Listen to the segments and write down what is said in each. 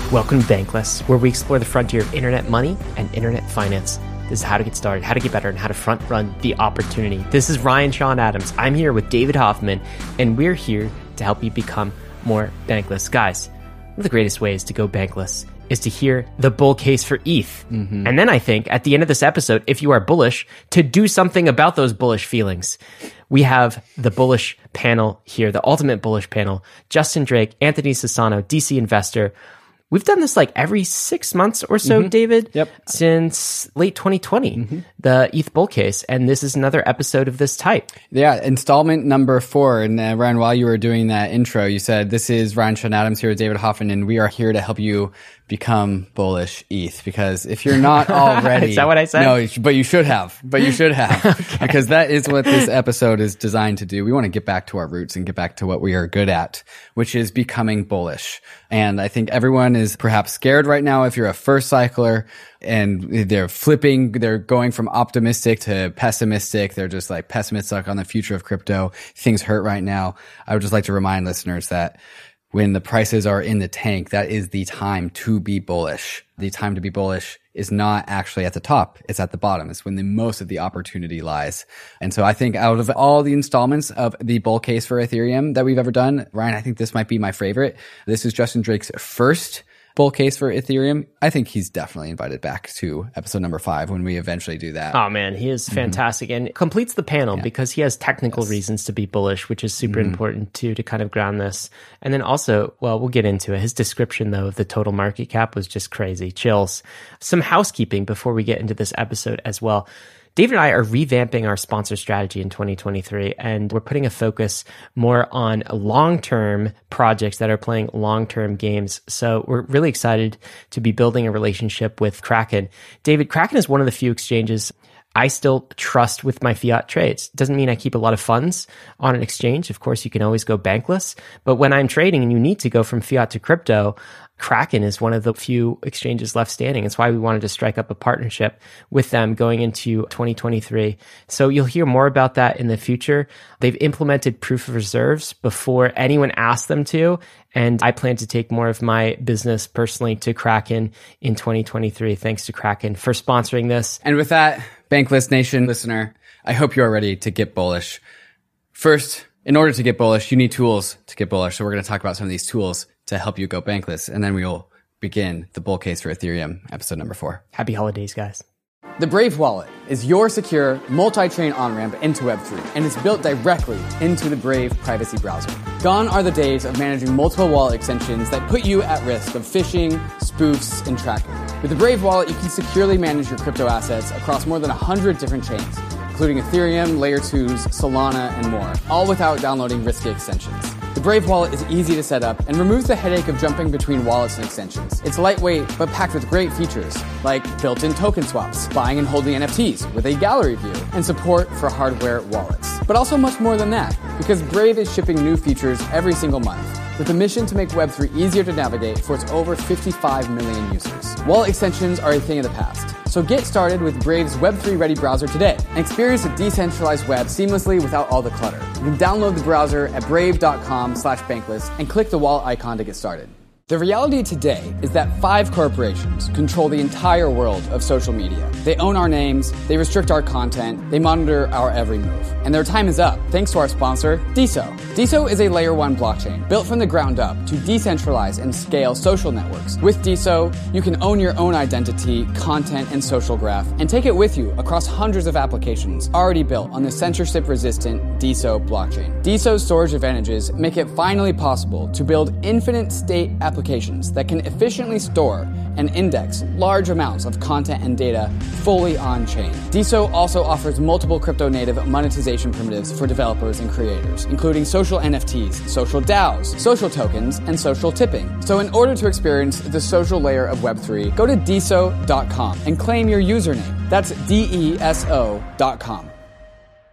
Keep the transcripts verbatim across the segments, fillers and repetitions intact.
Welcome to Bankless, where we explore the frontier of internet money and internet finance. This is how to get started, how to get better, and how to front run the opportunity. This is Ryan Sean Adams. I'm here with David Hoffman, and we're here to help you become more bankless. Guys, one of the greatest ways to go bankless is to hear the bull case for E T H. Mm-hmm. And then I think at the end of this episode, if you are bullish, to do something about those bullish feelings. We have the bullish panel here, the ultimate bullish panel. Justin Drake, Anthony Sassano, D C investor. We've done this like every six months or so, mm-hmm. David, yep. since late twenty twenty, mm-hmm. the E T H bull case. And this is another episode of this type. Yeah, installment number four. And uh, Ryan, while you were doing that intro, you said, this is Ryan Sean Adams here with David Hoffman, and we are here to help you become bullish E T H. Because if you're not already... Is that what I said? No, but you should have. But you should have. Okay. Because that is what this episode is designed to do. We want to get back to our roots and get back to what we are good at, which is becoming bullish. And I think everyone is perhaps scared right now if you're a first cycler and they're flipping, they're going from optimistic to pessimistic. They're just like pessimistic on the future of crypto. Things hurt right now. I would just like to remind listeners that when the prices are in the tank, that is the time to be bullish. The time to be bullish is not actually at the top. It's at the bottom. It's when the most of the opportunity lies. And so I think out of all the installments of the bull case for Ethereum that we've ever done, Ryan, I think this might be my favorite. This is Justin Drake's first bull case for Ethereum. I think he's definitely invited back to episode number five when we eventually do that. Oh man, he is fantastic mm-hmm. and completes the panel yeah. because he has technical yes. reasons to be bullish, which is super mm-hmm. important too, to kind of ground this. And then also, well, we'll get into it. His description though of the total market cap was just crazy. Chills. Some housekeeping before we get into this episode as well. David and I are revamping our sponsor strategy in twenty twenty-three, and we're putting a focus more on long-term projects that are playing long-term games. So we're really excited to be building a relationship with Kraken. David, Kraken is one of the few exchanges I still trust with my fiat trades. Doesn't mean I keep a lot of funds on an exchange. Of course, you can always go bankless. But when I'm trading and you need to go from fiat to crypto, Kraken is one of the few exchanges left standing. It's why we wanted to strike up a partnership with them going into twenty twenty-three. So you'll hear more about that in the future. They've implemented proof of reserves before anyone asked them to. And I plan to take more of my business personally to Kraken in twenty twenty-three. Thanks to Kraken for sponsoring this. And with that, Bankless Nation listener, I hope you are ready to get bullish. First, in order to get bullish, you need tools to get bullish. So we're going to talk about some of these tools to help you go bankless. And then we will begin the bull case for Ethereum, episode number four. Happy holidays, guys. The Brave Wallet is your secure multi-chain on-ramp into Web three, and it's built directly into the Brave privacy browser. Gone are the days of managing multiple wallet extensions that put you at risk of phishing, spoofs, and tracking. With the Brave Wallet, you can securely manage your crypto assets across more than one hundred different chains, including Ethereum, Layer twos, Solana, and more, all without downloading risky extensions. The Brave Wallet is easy to set up and removes the headache of jumping between wallets and extensions. It's lightweight, but packed with great features, like built-in token swaps, buying and holding N F Ts with a gallery view, and support for hardware wallets. But also much more than that, because Brave is shipping new features every single month, with a mission to make Web three easier to navigate for its over fifty-five million users. Wallet extensions are a thing of the past, so get started with Brave's Web three ready browser today and experience a decentralized web seamlessly without all the clutter. You can download the browser at brave.com slash bankless and click the wallet icon to get started. The reality today is that five corporations control the entire world of social media. They own our names, they restrict our content, they monitor our every move. And their time is up, thanks to our sponsor, D S O. D S O is a layer one blockchain built from the ground up to decentralize and scale social networks. With D S O, you can own your own identity, content, and social graph, and take it with you across hundreds of applications already built on the censorship-resistant D S O blockchain. D S O's storage advantages make it finally possible to build infinite state applications applications that can efficiently store and index large amounts of content and data fully on-chain. D S O also offers multiple crypto-native monetization primitives for developers and creators, including social N F Ts, social DAOs, social tokens, and social tipping. So in order to experience the social layer of Web three, go to D S O dot com and claim your username. That's D E S O dot com.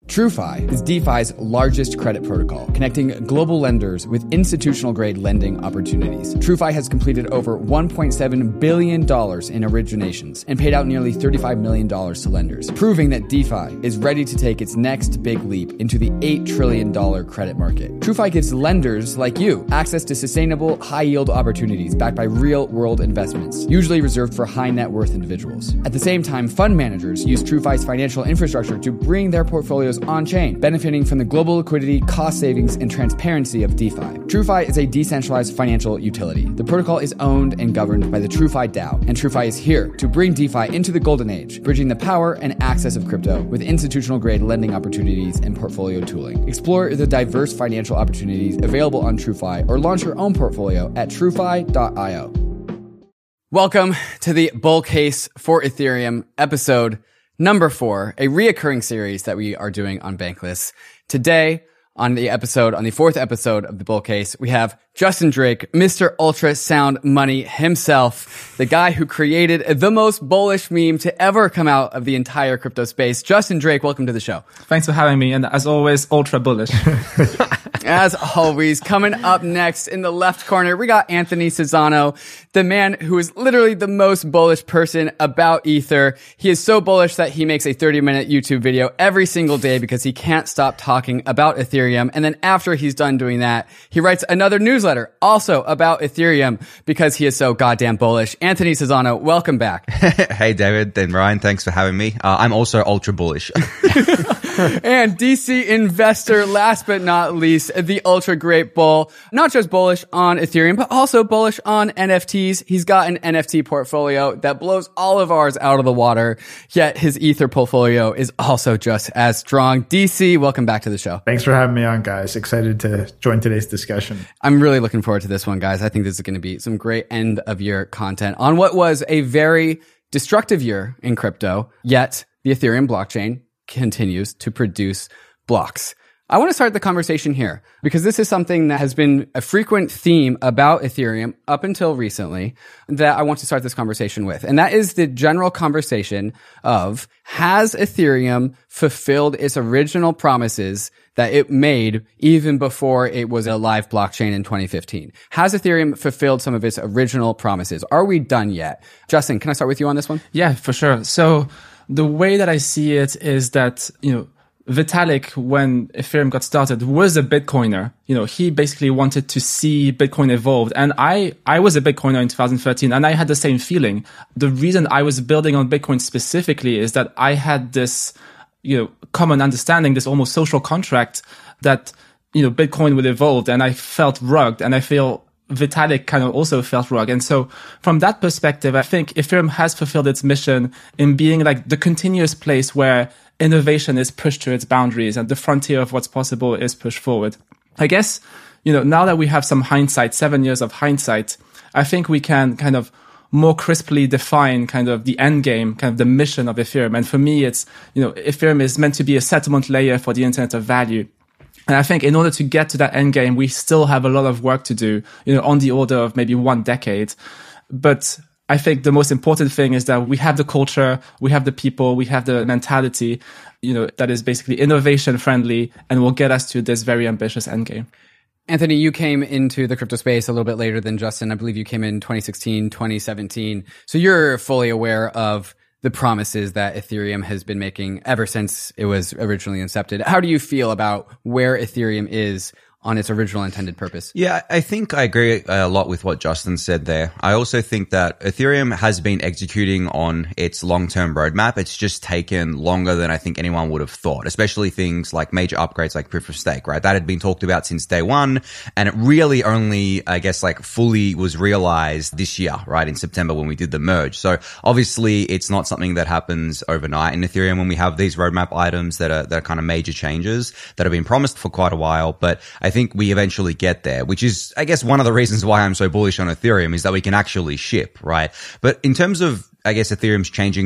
TrueFi is DeFi's largest credit protocol, connecting global lenders with institutional-grade lending opportunities. TrueFi has completed over one point seven billion dollars in originations and paid out nearly thirty-five million dollars to lenders, proving that DeFi is ready to take its next big leap into the eight trillion dollars credit market. TrueFi gives lenders like you access to sustainable, high-yield opportunities backed by real-world investments, usually reserved for high-net-worth individuals. At the same time, fund managers use TrueFi's financial infrastructure to bring their portfolios on-chain, benefiting from the global liquidity, cost savings, and transparency of DeFi. TrueFi is a decentralized financial utility. The protocol is owned and governed by the TrueFi DAO, and TrueFi is here to bring DeFi into the golden age, bridging the power and access of crypto with institutional-grade lending opportunities and portfolio tooling. Explore the diverse financial opportunities available on TrueFi or launch your own portfolio at TrueFi dot io. Welcome to the bull case for Ethereum, episode number four, a reoccurring series that we are doing on Bankless. Today, on the episode, on the fourth episode of the bull case, we have Justin Drake, Mister Ultra Sound Money himself, the guy who created the most bullish meme to ever come out of the entire crypto space. Justin Drake, welcome to the show. Thanks for having me, and as always, ultra bullish. As always, coming up next in the left corner, we got Anthony Cesano, the man who is literally the most bullish person about Ether. He is so bullish that he makes a thirty minute YouTube video every single day because he can't stop talking about Ethereum. And then after he's done doing that, he writes another newsletter also about Ethereum because he is so goddamn bullish. Anthony Cesano, welcome back. Hey, David and Ryan. Thanks for having me. Uh, I'm also ultra bullish. And D C investor, last but not least, the ultra great bull, not just bullish on Ethereum, but also bullish on N F Ts. He's got an N F T portfolio that blows all of ours out of the water, yet his Ether portfolio is also just as strong. D C, welcome back to the show. Thanks for having me on, guys. Excited to join today's discussion. I'm really looking forward to this one, guys. I think this is going to be some great end of year content on what was a very destructive year in crypto, yet the Ethereum blockchain continues to produce blocks. I want to start the conversation here because this is something that has been a frequent theme about Ethereum up until recently that I want to start this conversation with. And that is the general conversation of, has Ethereum fulfilled its original promises that it made even before it was a live blockchain in twenty fifteen? Has Ethereum fulfilled some of its original promises? Are we done yet? Justin, can I start with you on this one? Yeah, for sure. So the way that I see it is that, you know, Vitalik, when Ethereum got started, was a Bitcoiner. You know, he basically wanted to see Bitcoin evolve. And I, I was a Bitcoiner in two thousand thirteen, and I had the same feeling. The reason I was building on Bitcoin specifically is that I had this, you know, common understanding, this almost social contract that, you know, Bitcoin would evolve, and I felt rugged, and I feel Vitalik kind of also felt rugged. And so from that perspective, I think Ethereum has fulfilled its mission in being like the continuous place where innovation is pushed to its boundaries and the frontier of what's possible is pushed forward. I guess, you know, now that we have some hindsight, seven years of hindsight, I think we can kind of more crisply define kind of the end game, kind of the mission of Ethereum. And for me, it's, you know, Ethereum is meant to be a settlement layer for the Internet of Value. And I think in order to get to that end game, we still have a lot of work to do, you know, on the order of maybe one decade. But I think the most important thing is that we have the culture, we have the people, we have the mentality, you know, that is basically innovation friendly and will get us to this very ambitious end game. Anthony, you came into the crypto space a little bit later than Justin. I believe you came in twenty sixteen, twenty seventeen. So you're fully aware of the promises that Ethereum has been making ever since it was originally incepted. How do you feel about where Ethereum is on its original intended purpose? Yeah, I think I agree a lot with what Justin said there. I also think that Ethereum has been executing on its long-term roadmap. It's just taken longer than I think anyone would have thought, especially things like major upgrades like proof of stake, right? That had been talked about since day one, and it really only, I guess, like fully was realized this year, right, in September when we did the merge. So obviously it's not something that happens overnight in Ethereum when we have these roadmap items that are, that are kind of major changes that have been promised for quite a while. But I think we eventually get there, which is, I guess, one of the reasons why I'm so bullish on Ethereum is that we can actually ship, right? But in terms of, I guess, Ethereum's changing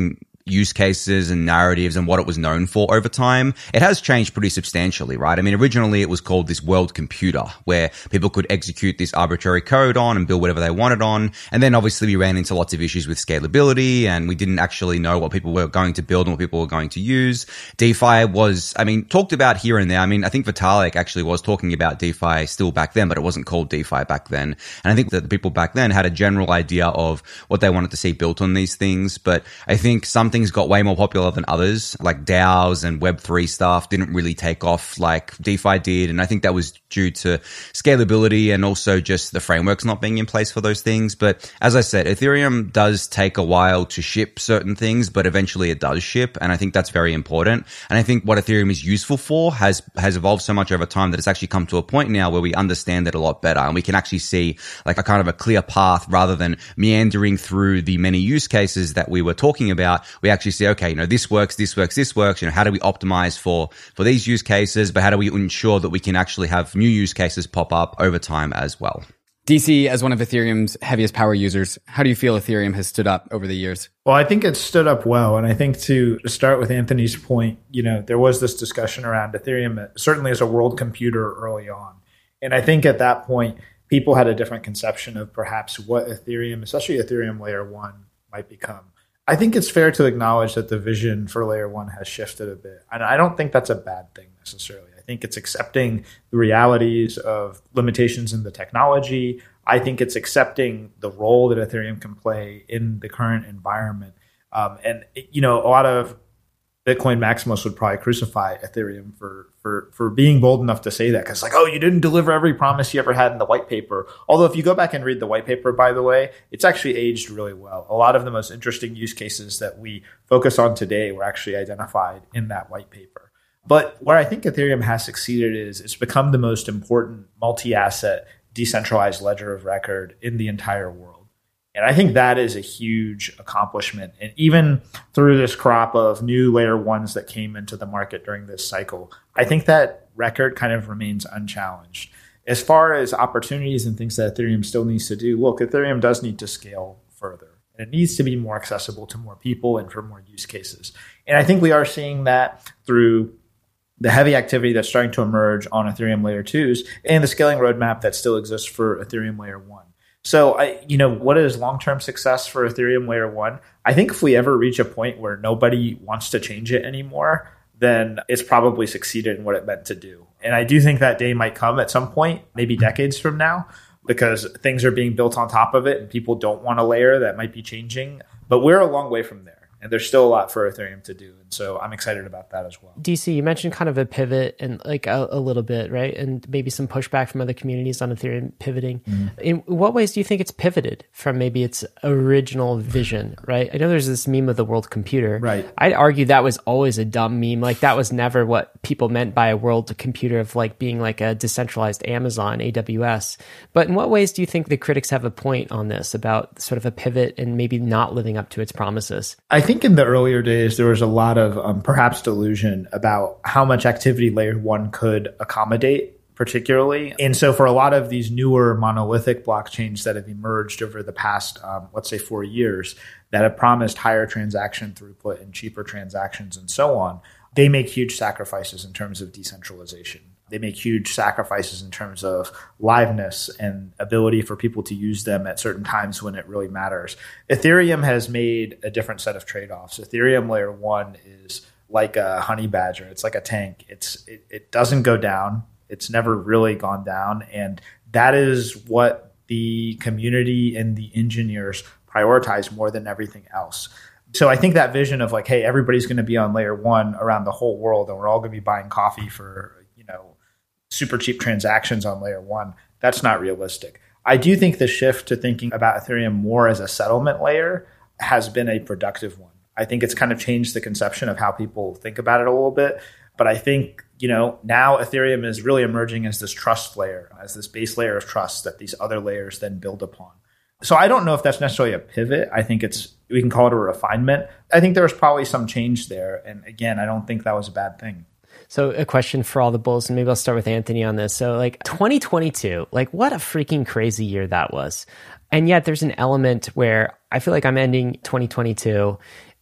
use cases and narratives and what it was known for over time, it has changed pretty substantially, right? I mean, originally it was called this world computer where people could execute this arbitrary code on and build whatever they wanted on. And then obviously we ran into lots of issues with scalability and we didn't actually know what people were going to build and what people were going to use. DeFi was, I mean, talked about here and there. I mean, I think Vitalik actually was talking about DeFi still back then, but it wasn't called DeFi back then. And I think that the people back then had a general idea of what they wanted to see built on these things. But I think some things got way more popular than others, like DAOs and Web three stuff didn't really take off like DeFi did. And I think that was due to scalability and also just the frameworks not being in place for those things. But as I said, Ethereum does take a while to ship certain things, but eventually it does ship. And I think that's very important. And I think what Ethereum is useful for has, has evolved so much over time that it's actually come to a point now where we understand it a lot better. And we can actually see like a kind of a clear path rather than meandering through the many use cases that we were talking about. We actually say, okay, you know, this works, this works, this works. You know, how do we optimize for, for these use cases? But how do we ensure that we can actually have new use cases pop up over time as well? D C, as one of Ethereum's heaviest power users, how do you feel Ethereum has stood up over the years? Well, I think it's stood up well. And I think to start with Anthony's point, you know, there was this discussion around Ethereum, certainly as a world computer early on. And I think at that point, people had a different conception of perhaps what Ethereum, especially Ethereum layer one, might become. I think it's fair to acknowledge that the vision for layer one has shifted a bit. And I don't think that's a bad thing necessarily. I think it's accepting the realities of limitations in the technology. I think it's accepting the role that Ethereum can play in the current environment. Um, and, you know, a lot of Bitcoin maximalists would probably crucify Ethereum for for for being bold enough to say that, because like, oh, you didn't deliver every promise you ever had in the white paper. Although if you go back and read the white paper, by the way, it's actually aged really well. A lot of the most interesting use cases that we focus on today were actually identified in that white paper. But where I think Ethereum has succeeded is it's become the most important multi-asset decentralized ledger of record in the entire world. And I think that is a huge accomplishment. And even through this crop of new layer ones that came into the market during this cycle, I think that record kind of remains unchallenged. As far as opportunities and things that Ethereum still needs to do, look, Ethereum does need to scale further. And it needs to be more accessible to more people and for more use cases. And I think we are seeing that through the heavy activity that's starting to emerge on Ethereum layer twos and the scaling roadmap that still exists for Ethereum layer one. So, I, you know, what is long-term success for Ethereum layer one? I think if we ever reach a point where nobody wants to change it anymore, then it's probably succeeded in what it meant to do. And I do think that day might come at some point, maybe decades from now, because things are being built on top of it and people don't want a layer that might be changing. But we're a long way from there. And there's still a lot for Ethereum to do. And so I'm excited about that as well. D C, you mentioned kind of a pivot and like a, a little bit, right? And maybe some pushback from other communities on Ethereum pivoting. Mm-hmm. In what ways do you think it's pivoted from maybe its original vision, right? I know there's this meme of the world computer. Right. I'd argue that was always a dumb meme. Like that was never what people meant by a world computer of like being like a decentralized Amazon, A W S. But in what ways do you think the critics have a point on this about sort of a pivot and maybe not living up to its promises? I think in the earlier days, there was a lot of um, perhaps delusion about how much activity layer one could accommodate, particularly. And so for a lot of these newer monolithic blockchains that have emerged over the past, um, let's say four years, that have promised higher transaction throughput and cheaper transactions and so on, they make huge sacrifices in terms of decentralization. They make huge sacrifices in terms of liveness and ability for people to use them at certain times when it really matters. Ethereum has made a different set of trade-offs. Ethereum layer one is like a honey badger. It's like a tank. It's it, it doesn't go down. It's never really gone down. And that is what the community and the engineers prioritize more than everything else. So I think that vision of like, hey, everybody's going to be on layer one around the whole world and we're all going to be buying coffee for, you know, super cheap transactions on layer one, that's not realistic. I do think the shift to thinking about Ethereum more as a settlement layer has been a productive one. I think it's kind of changed the conception of how people think about it a little bit. But I think, you know, now Ethereum is really emerging as this trust layer, as this base layer of trust that these other layers then build upon. So I don't know if that's necessarily a pivot. I think it's, we can call it a refinement. I think there was probably some change there. And again, I don't think that was a bad thing. So a question for all the bulls, and maybe I'll start with Anthony on this. So like twenty twenty-two, like what a freaking crazy year that was. And yet there's an element where I feel like I'm ending twenty twenty-two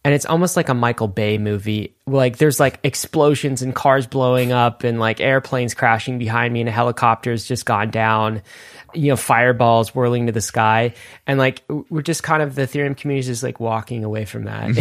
and it's almost like a Michael Bay movie. Like there's like explosions and cars blowing up and like airplanes crashing behind me and a helicopter's just gone down, you know, fireballs whirling to the sky. And like, we're just kind of, the Ethereum community is just like walking away from that.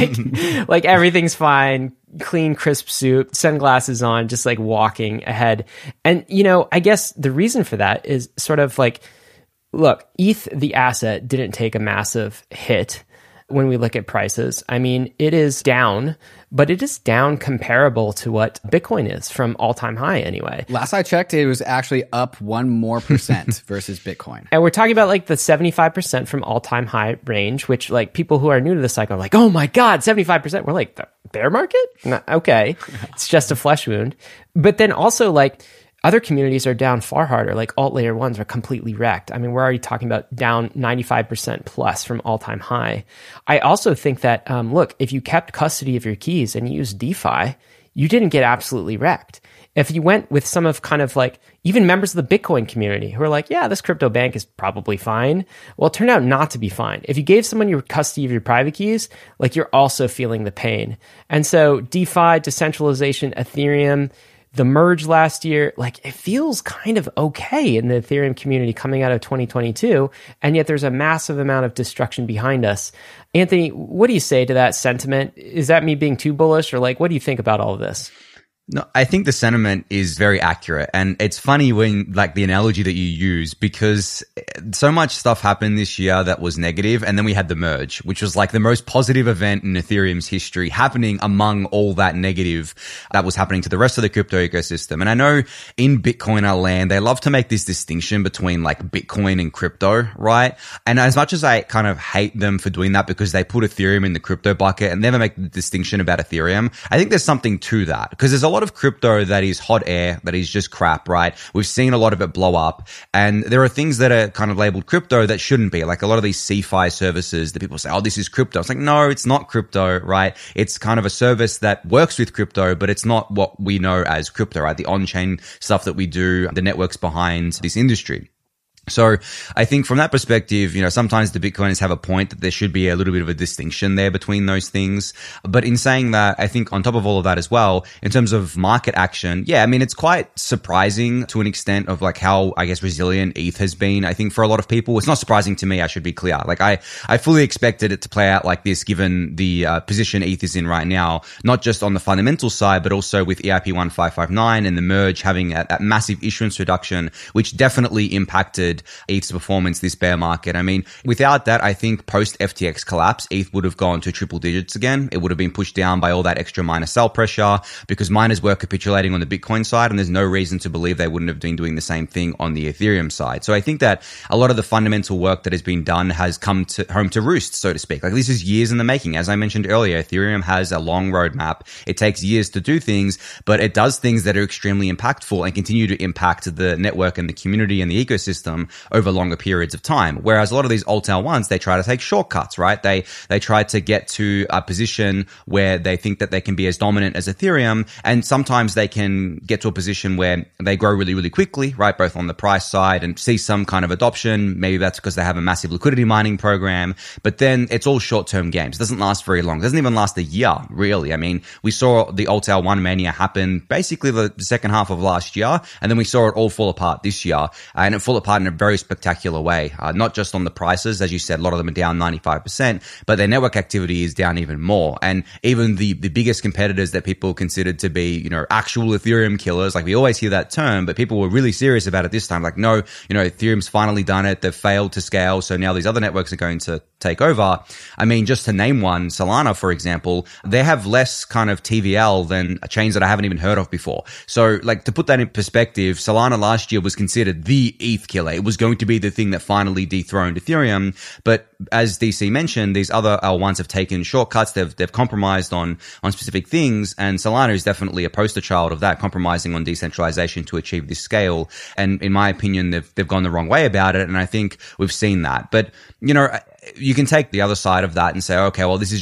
like, like everything's fine, clean, crisp soup, sunglasses on, just like walking ahead. And, you know, I guess the reason for that is sort of like, look, E T H, the asset, didn't take a massive hit when we look at prices. I mean, it is down, but it is down comparable to what Bitcoin is from all-time high anyway. Last I checked, it was actually up one more percent versus Bitcoin. And we're talking about like the seventy-five percent from all-time high range, which like people who are new to the cycle are like, oh my God, seventy-five percent. We're like, the bear market? No, okay. It's just a flesh wound. But then also like, other communities are down far harder, like alt layer ones are completely wrecked. I mean, we're already talking about down ninety-five percent plus from all-time high. I also think that, um, look, if you kept custody of your keys and you used DeFi, you didn't get absolutely wrecked. If you went with some of kind of like even members of the Bitcoin community who are like, yeah, this crypto bank is probably fine. Well, it turned out not to be fine. If you gave someone your custody of your private keys, like you're also feeling the pain. And so DeFi, decentralization, Ethereum, the merge last year, like it feels kind of okay in the Ethereum community coming out of twenty twenty-two, and yet there's a massive amount of destruction behind us. Anthony, what do you say to that sentiment? Is that me being too bullish, or like, what do you think about all of this? No, I think the sentiment is very accurate. And it's funny when, like, the analogy that you use, because so much stuff happened this year that was negative, and then we had the merge, which was like the most positive event in Ethereum's history happening among all that negative that was happening to the rest of the crypto ecosystem. And I know in Bitcoiner land, they love to make this distinction between like Bitcoin and crypto, right? And as much as I kind of hate them for doing that because they put Ethereum in the crypto bucket and never make the distinction about Ethereum, I think there's something to that, because there's a lot of crypto that is hot air, that is just crap, right? We've seen a lot of it blow up, and there are things that are kind of labeled crypto that shouldn't be, like a lot of these CeFi services that people say, oh, this is crypto. It's like, no, it's not crypto, right? It's kind of a service that works with crypto, but it's not what we know as crypto, right? The on-chain stuff that we do, the networks behind this industry. So I think from that perspective, you know, sometimes the Bitcoiners have a point that there should be a little bit of a distinction there between those things. But in saying that, I think on top of all of that as well, in terms of market action, yeah, I mean, it's quite surprising to an extent of like how, I guess, resilient E T H has been. I think for a lot of people, it's not surprising to me, I should be clear. Like I, I fully expected it to play out like this given the uh, position E T H is in right now, not just on the fundamental side, but also with E I P one five five nine and the merge having a, a massive issuance reduction, which definitely impacted E T H's performance this bear market. I mean, without that, I think post F T X collapse, E T H would have gone to triple digits again. It would have been pushed down by all that extra miner sell pressure because miners were capitulating on the Bitcoin side, and there's no reason to believe they wouldn't have been doing the same thing on the Ethereum side. So I think that a lot of the fundamental work that has been done has come to home to roost, so to speak. Like this is years in the making. As I mentioned earlier, Ethereum has a long roadmap. It takes years to do things, but it does things that are extremely impactful and continue to impact the network and the community and the ecosystem over longer periods of time. Whereas a lot of these alt-tail ones, they try to take shortcuts, right? They, they try to get to a position where they think that they can be as dominant as Ethereum. And sometimes they can get to a position where they grow really, really quickly, right? Both on the price side and see some kind of adoption. Maybe that's because they have a massive liquidity mining program, but then it's all short-term games. It doesn't last very long. It doesn't even last a year, really. I mean, we saw the alt-tail one mania happen basically the second half of last year, and then we saw it all fall apart this year, and it fall apart in a very spectacular way, uh, not just on the prices. As you said, a lot of them are down ninety-five percent, but their network activity is down even more. And even the, the biggest competitors that people considered to be, you know, actual Ethereum killers, like we always hear that term, but people were really serious about it this time. Like, no, you know, Ethereum's finally done it. They've failed to scale. So now these other networks are going to take over. I mean, just to name one, Solana, for example, they have less kind of T V L than chains that I haven't even heard of before. So like to put that in perspective, Solana last year was considered the E T H killer. It was going to be the thing that finally dethroned Ethereum. But as D C mentioned, these other L ones have taken shortcuts. They've, they've compromised on, on specific things. And Solana is definitely a poster child of that, compromising on decentralization to achieve this scale. And in my opinion, they've, they've gone the wrong way about it. And I think we've seen that. But, you know, you can take the other side of that and say, okay, well, this is just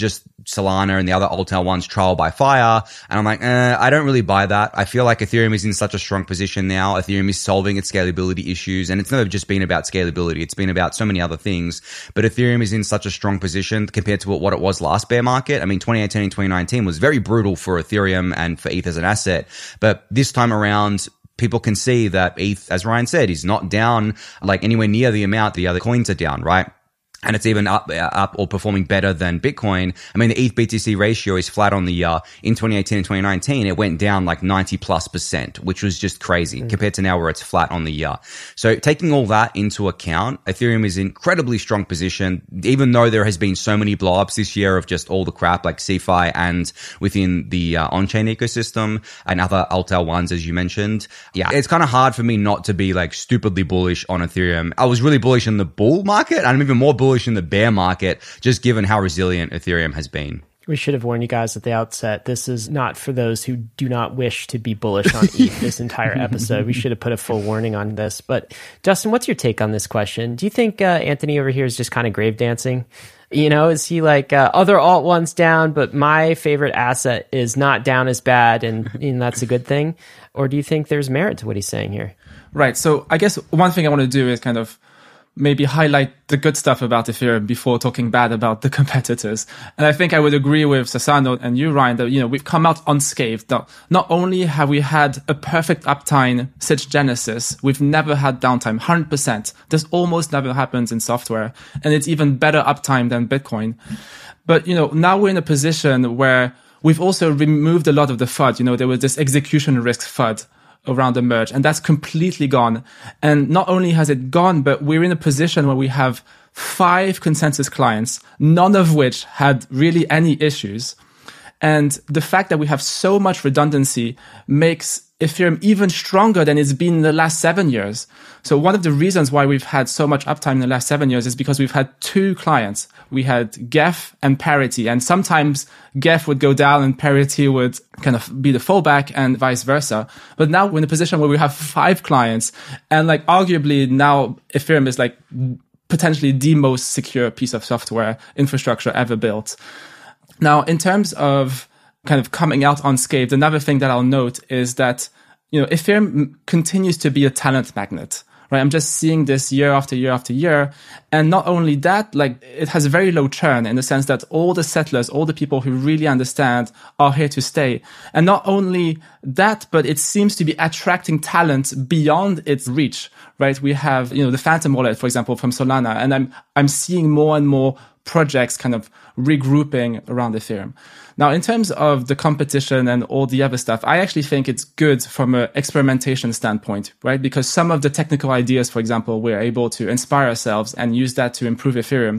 Solana and the other Altair ones trial by fire. And I'm like, eh, I don't really buy that. I feel like Ethereum is in such a strong position now. Ethereum is solving its scalability issues. And it's never just been about scalability. It's been about so many other things. But Ethereum is in such a strong position compared to what it was last bear market. I mean, twenty eighteen and twenty nineteen was very brutal for Ethereum and for E T H as an asset. But this time around, people can see that E T H, as Ryan said, is not down like anywhere near the amount the other coins are down, right? And it's even up, up or performing better than Bitcoin. I mean, the E T H B T C ratio is flat on the year. In twenty eighteen and twenty nineteen, it went down like ninety plus percent, which was just crazy mm. compared to now where it's flat on the year. So taking all that into account, Ethereum is in incredibly strong position, even though there has been so many blowups this year of just all the crap like CeFi and within the uh, on-chain ecosystem and other Altair ones, as you mentioned. Yeah, it's kind of hard for me not to be like stupidly bullish on Ethereum. I was really bullish in the bull market. I'm even more bullish in the bear market, just given how resilient Ethereum has been. We should have warned you guys at the outset. This is not for those who do not wish to be bullish on E T H this entire episode. We should have put a full warning on this. But Justin, what's your take on this question? Do you think uh, Anthony over here is just kind of grave dancing? You know, is he like uh, other alt ones down, but my favorite asset is not down as bad, and, and that's a good thing? Or do you think there's merit to what he's saying here? Right. So I guess one thing I want to do is kind of maybe highlight the good stuff about Ethereum before talking bad about the competitors. And I think I would agree with Sassano and you, Ryan, that, you know, we've come out unscathed. Now, not only have we had a perfect uptime since Genesis, we've never had downtime, one hundred percent. This almost never happens in software. And it's even better uptime than Bitcoin. But, you know, now we're in a position where we've also removed a lot of the F U D. You know, there was this execution risk F U D around the merge, and that's completely gone. And not only has it gone, but we're in a position where we have five consensus clients, none of which had really any issues. And the fact that we have so much redundancy makes Ethereum even stronger than it's been in the last seven years. So one of the reasons why we've had so much uptime in the last seven years is because we've had two clients. We had Geth and Parity, and sometimes Geth would go down and Parity would kind of be the fallback and vice versa. But now we're in a position where we have five clients, and like arguably now Ethereum is like potentially the most secure piece of software infrastructure ever built. Now, in terms of kind of coming out unscathed, another thing that I'll note is that, you know, Ethereum continues to be a talent magnet, right? I'm just seeing this year after year after year. And not only that, like it has very low churn in the sense that all the settlers, all the people who really understand are here to stay. And not only that, but it seems to be attracting talent beyond its reach, right? We have, you know, the Phantom wallet, for example, from Solana. And I'm, I'm seeing more and more projects kind of regrouping around Ethereum. Now, in terms of the competition and all the other stuff, I actually think it's good from an experimentation standpoint, right? Because some of the technical ideas, for example, we're able to inspire ourselves and use that to improve Ethereum.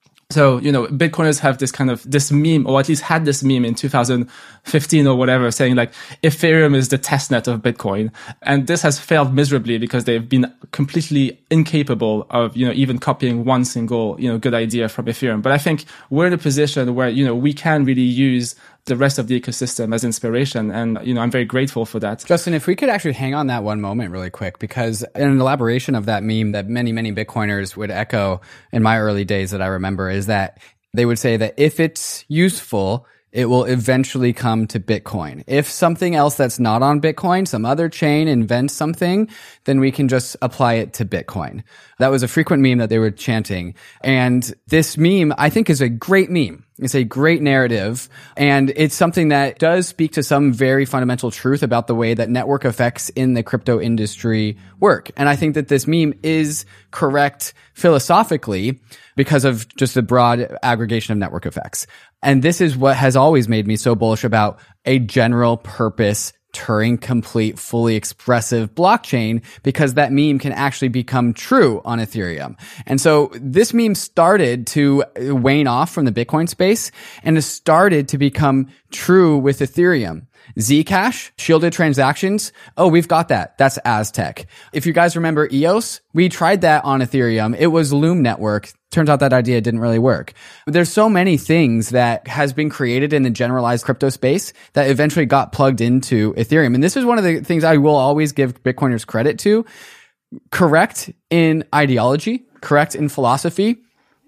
So, you know, Bitcoiners have this kind of, this meme, or at least had this meme in two thousand fifteen or whatever, saying like, Ethereum is the testnet of Bitcoin. And this has failed miserably because they've been completely incapable of, you know, even copying one single, you know, good idea from Ethereum. But I think we're in a position where, you know, we can really use the rest of the ecosystem as inspiration. And, you know, I'm very grateful for that. Justin, if we could actually hang on that one moment really quick, because in an elaboration of that meme that many, many Bitcoiners would echo in my early days that I remember is that they would say that if it's useful, it will eventually come to Bitcoin. If something else that's not on Bitcoin, some other chain invents something, then we can just apply it to Bitcoin. That was a frequent meme that they were chanting. And this meme, I think, is a great meme. It's a great narrative, and it's something that does speak to some very fundamental truth about the way that network effects in the crypto industry work. And I think that this meme is correct philosophically because of just the broad aggregation of network effects. And this is what has always made me so bullish about a general purpose Turing complete, fully expressive blockchain, because that meme can actually become true on Ethereum. And so this meme started to wane off from the Bitcoin space and has started to become true with Ethereum. Zcash, shielded transactions. Oh, we've got that. That's Aztec. If you guys remember E O S, we tried that on Ethereum. It was Loom Network. Turns out that idea didn't really work. There's so many things that has been created in the generalized crypto space that eventually got plugged into Ethereum. And this is one of the things I will always give Bitcoiners credit to. Correct in ideology, correct in philosophy,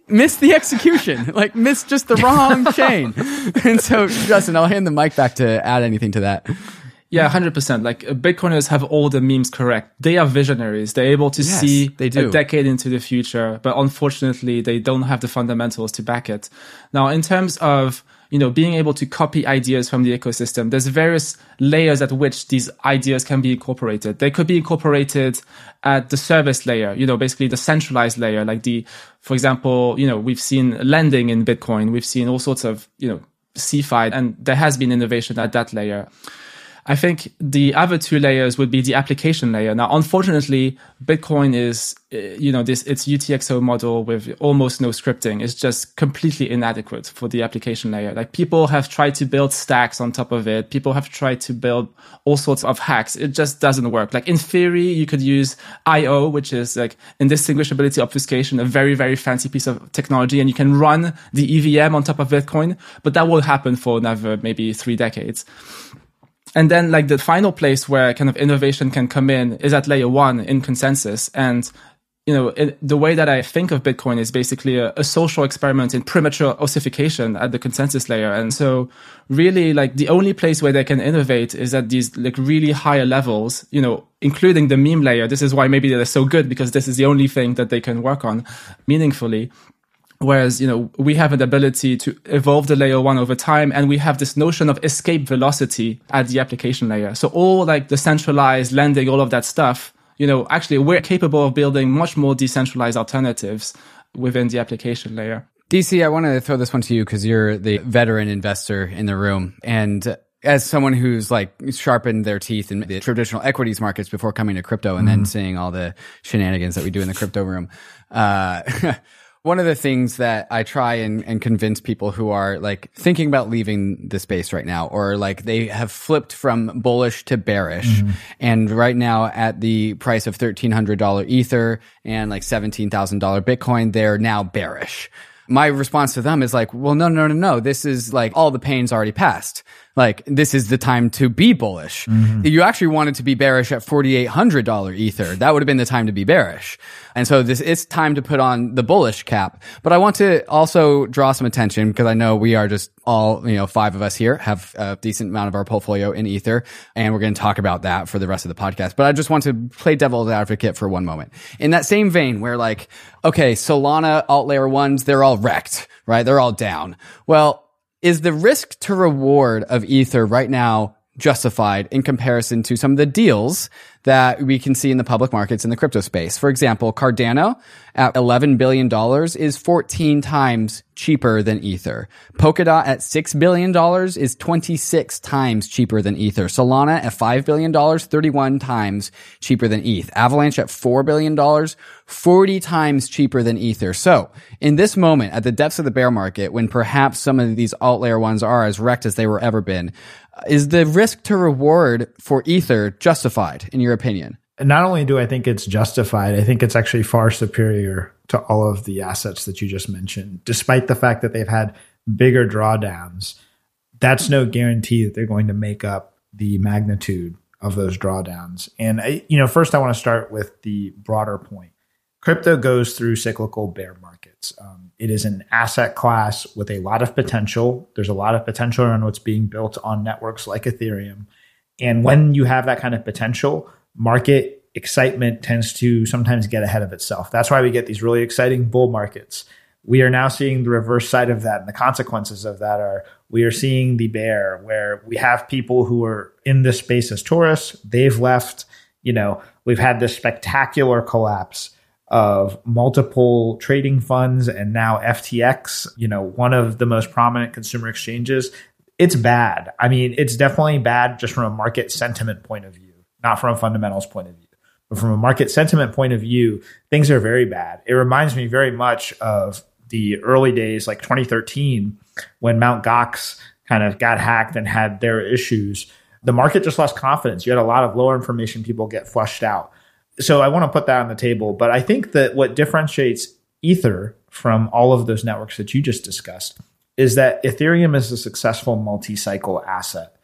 missed the execution, like missed just the wrong chain. And so, Justin, I'll hand the mic back to add anything to that. Yeah, one hundred percent. Like Bitcoiners have all the memes correct. They are visionaries. They're able to Yes, see they do. a decade into the future, but unfortunately they don't have the fundamentals to back it. Now, in terms of, you know, being able to copy ideas from the ecosystem, there's various layers at which these ideas can be incorporated. They could be incorporated at the service layer, you know, basically the centralized layer, like the, for example, you know, we've seen lending in Bitcoin. We've seen all sorts of, you know, CeFi, and there has been innovation at that layer. I think the other two layers would be the application layer. Now, unfortunately, Bitcoin is, you know, this, its U T X O model with almost no scripting is just completely inadequate for the application layer. Like people have tried to build stacks on top of it. People have tried to build all sorts of hacks. It just doesn't work. Like in theory, you could use I O, which is like indistinguishability obfuscation, a very, very fancy piece of technology. And you can run the E V M on top of Bitcoin, but that will happen for another maybe three decades. And then like the final place where kind of innovation can come in is at layer one in consensus. And, you know, it, the way that I think of Bitcoin is basically a, a social experiment in premature ossification at the consensus layer. And so really like the only place where they can innovate is at these like really higher levels, you know, including the meme layer. This is why maybe they're so good, because this is the only thing that they can work on meaningfully. Whereas, you know, we have an ability to evolve the layer one over time, and we have this notion of escape velocity at the application layer. So all like the centralized lending, all of that stuff, you know, actually we're capable of building much more decentralized alternatives within the application layer. D C, I want to throw this one to you because you're the veteran investor in the room. And as someone who's like sharpened their teeth in the traditional equities markets before coming to crypto and mm. then seeing all the shenanigans that we do in the crypto room, uh, one of the things that I try and, and convince people who are like thinking about leaving the space right now, or like they have flipped from bullish to bearish, mm-hmm. and right now at the price of thirteen hundred dollars Ether and like seventeen thousand dollars Bitcoin, they're now bearish. My response to them is like, well, no, no, no, no. This is like all the pain's already passed. Like this is the time to be bullish. Mm-hmm. You actually wanted to be bearish at forty-eight hundred dollars Ether. That would have been the time to be bearish. And so this, it's time to put on the bullish cap. But I want to also draw some attention because I know we are just all, you know, five of us here have a decent amount of our portfolio in Ether. And we're going to talk about that for the rest of the podcast. But I just want to play devil's advocate for one moment. In that same vein where like, okay, Solana alt layer ones, they're all wrecked, right? They're all down. Well, is the risk to reward of Ether right now justified in comparison to some of the deals that we can see in the public markets in the crypto space? For example, Cardano at eleven billion dollars is fourteen times cheaper than Ether. Polkadot at six billion dollars is twenty-six times cheaper than Ether. Solana at five billion dollars, thirty-one times cheaper than E T H. Avalanche at four billion dollars, forty times cheaper than Ether. So in this moment, at the depths of the bear market, when perhaps some of these alt layer ones are as wrecked as they were ever been, is the risk to reward for Ether justified in your opinion? Not only do I think it's justified, I think it's actually far superior to all of the assets that you just mentioned. Despite the fact that they've had bigger drawdowns, that's no guarantee that they're going to make up the magnitude of those drawdowns. And, I, you know, first I want to start with the broader point. Crypto goes through cyclical bear markets. Um, it is an asset class with a lot of potential. There's a lot of potential around what's being built on networks like Ethereum. And when you have that kind of potential, market excitement tends to sometimes get ahead of itself. That's why we get these really exciting bull markets. We are now seeing the reverse side of that. And the consequences of that are we are seeing the bear, where we have people who are in this space as tourists. They've left. You know, we've had this spectacular collapse of multiple trading funds and now F T X, you know, one of the most prominent consumer exchanges. It's bad. I mean, it's definitely bad just from a market sentiment point of view, not from a fundamentals point of view. But from a market sentiment point of view, things are very bad. It reminds me very much of the early days, like twenty thirteen, when Mt. Gox kind of got hacked and had their issues. The market just lost confidence. You had a lot of lower information people get flushed out. So I want to put that on the table. But I think that what differentiates Ether from all of those networks that you just discussed is that Ethereum is a successful multi-cycle asset.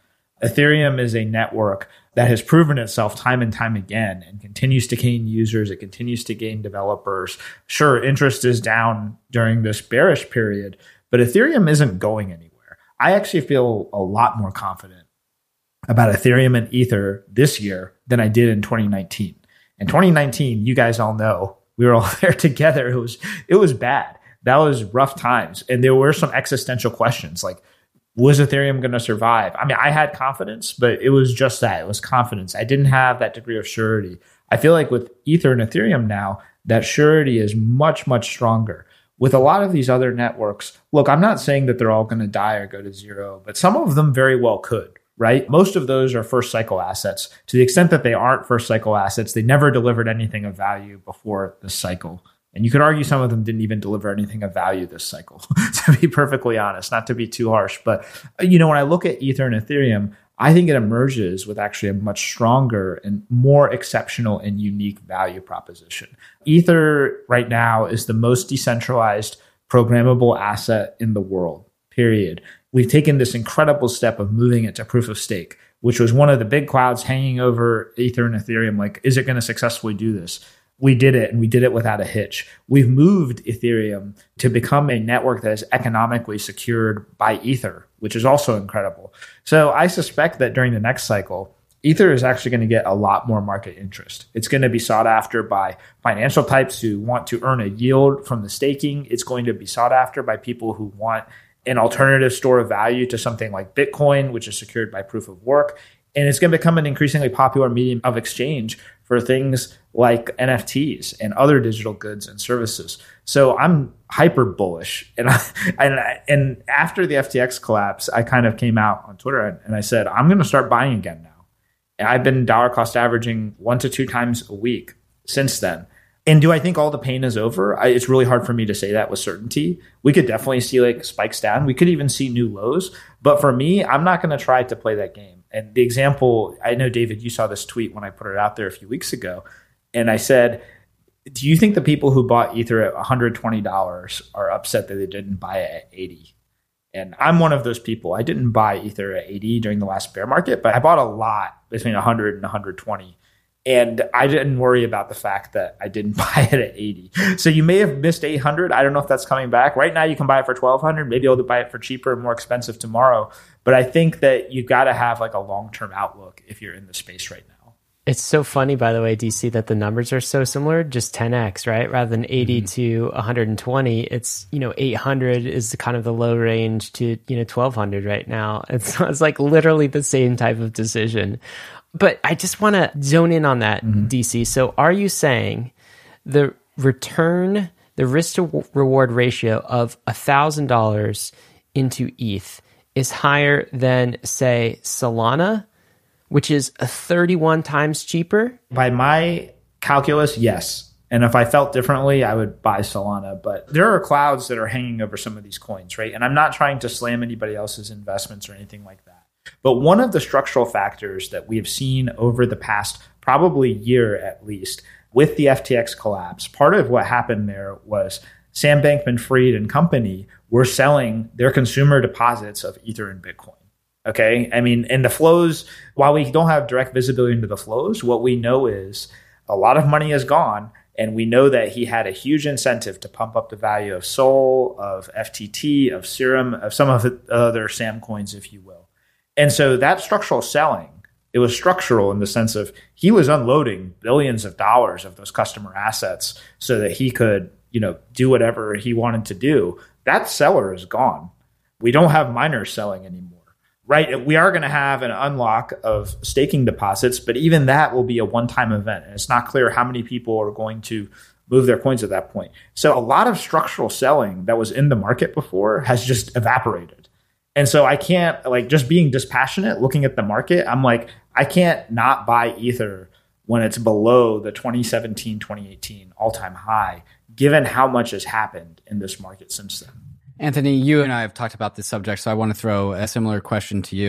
Ethereum is a network that has proven itself time and time again and continues to gain users. It continues to gain developers. Sure, interest is down during this bearish period, but Ethereum isn't going anywhere. I actually feel a lot more confident about Ethereum and Ether this year than I did in twenty nineteen. In twenty nineteen, you guys all know, we were all there together. It was, it was bad. That was rough times. And there were some existential questions like, was Ethereum going to survive? I mean, I had confidence, but it was just that. It was confidence. I didn't have that degree of surety. I feel like with Ether and Ethereum now, that surety is much, much stronger. With a lot of these other networks, look, I'm not saying that they're all going to die or go to zero, but some of them very well could. Right? Most of those are first cycle assets. To the extent that they aren't first cycle assets, they never delivered anything of value before this cycle. And you could argue some of them didn't even deliver anything of value this cycle, to be perfectly honest, not to be too harsh. But, you know, when I look at Ether and Ethereum, I think it emerges with actually a much stronger and more exceptional and unique value proposition. Ether right now is the most decentralized programmable asset in the world, period. We've taken this incredible step of moving it to proof of stake, which was one of the big clouds hanging over Ether and Ethereum. Like, is it going to successfully do this? We did it, and we did it without a hitch. We've moved Ethereum to become a network that is economically secured by Ether, which is also incredible. So I suspect that during the next cycle, Ether is actually going to get a lot more market interest. It's going to be sought after by financial types who want to earn a yield from the staking. It's going to be sought after by people who want an alternative store of value to something like Bitcoin, which is secured by proof of work. And it's going to become an increasingly popular medium of exchange for things like N F Ts and other digital goods and services. So I'm hyper bullish. And I, and, I, and after the F T X collapse, I kind of came out on Twitter and, and I said, I'm going to start buying again now. And I've been dollar cost averaging one to two times a week since then. And do I think all the pain is over? I, it's really hard for me to say that with certainty. We could definitely see like spikes down. We could even see new lows. But for me, I'm not going to try to play that game. And the example, I know, David, you saw this tweet when I put it out there a few weeks ago. And I said, do you think the people who bought Ether at one hundred twenty dollars are upset that they didn't buy it at eighty dollars? And I'm one of those people. I didn't buy Ether at eighty during the last bear market, but I bought a lot between one hundred and one hundred twenty. And I didn't worry about the fact that I didn't buy it at eighty. So you may have missed eight hundred. I don't know if that's coming back. Right now you can buy it for twelve hundred. Maybe you'll buy it for cheaper and more expensive tomorrow. But I think that you've got to have like a long-term outlook if you're in the space right now. It's so funny, by the way, D C, that the numbers are so similar, just ten x, right? Rather than eighty mm-hmm. to one hundred twenty, it's, you know, eight hundred is the kind of the low range to, you know, twelve hundred right now. It's, it's like literally the same type of decision. But I just want to zone in on that, mm-hmm. D C. So are you saying the return, the risk to reward ratio of one thousand dollars into E T H is higher than, say, Solana, which is a thirty-one times cheaper? By my calculus, yes. And if I felt differently, I would buy Solana. But there are clouds that are hanging over some of these coins, right? And I'm not trying to slam anybody else's investments or anything like that. But one of the structural factors that we have seen over the past probably year at least with the F T X collapse, part of what happened there was Sam Bankman-Fried and company were selling their consumer deposits of Ether and Bitcoin. Okay. I mean, and the flows, while we don't have direct visibility into the flows, what we know is a lot of money is gone. And we know that he had a huge incentive to pump up the value of Sol, of F T T, of Serum, of some of the other Sam coins, if you will. And so that structural selling, it was structural in the sense of he was unloading billions of dollars of those customer assets so that he could, you know, do whatever he wanted to do. That seller is gone. We don't have miners selling anymore, right? We are going to have an unlock of staking deposits, but even that will be a one-time event. And it's not clear how many people are going to move their coins at that point. So a lot of structural selling that was in the market before has just evaporated. And so I can't, like, just being dispassionate, looking at the market, I'm like, I can't not buy Ether when it's below the twenty seventeen, twenty eighteen all-time high, given how much has happened in this market since then. Anthony, you and I have talked about this subject, so I want to throw a similar question to you.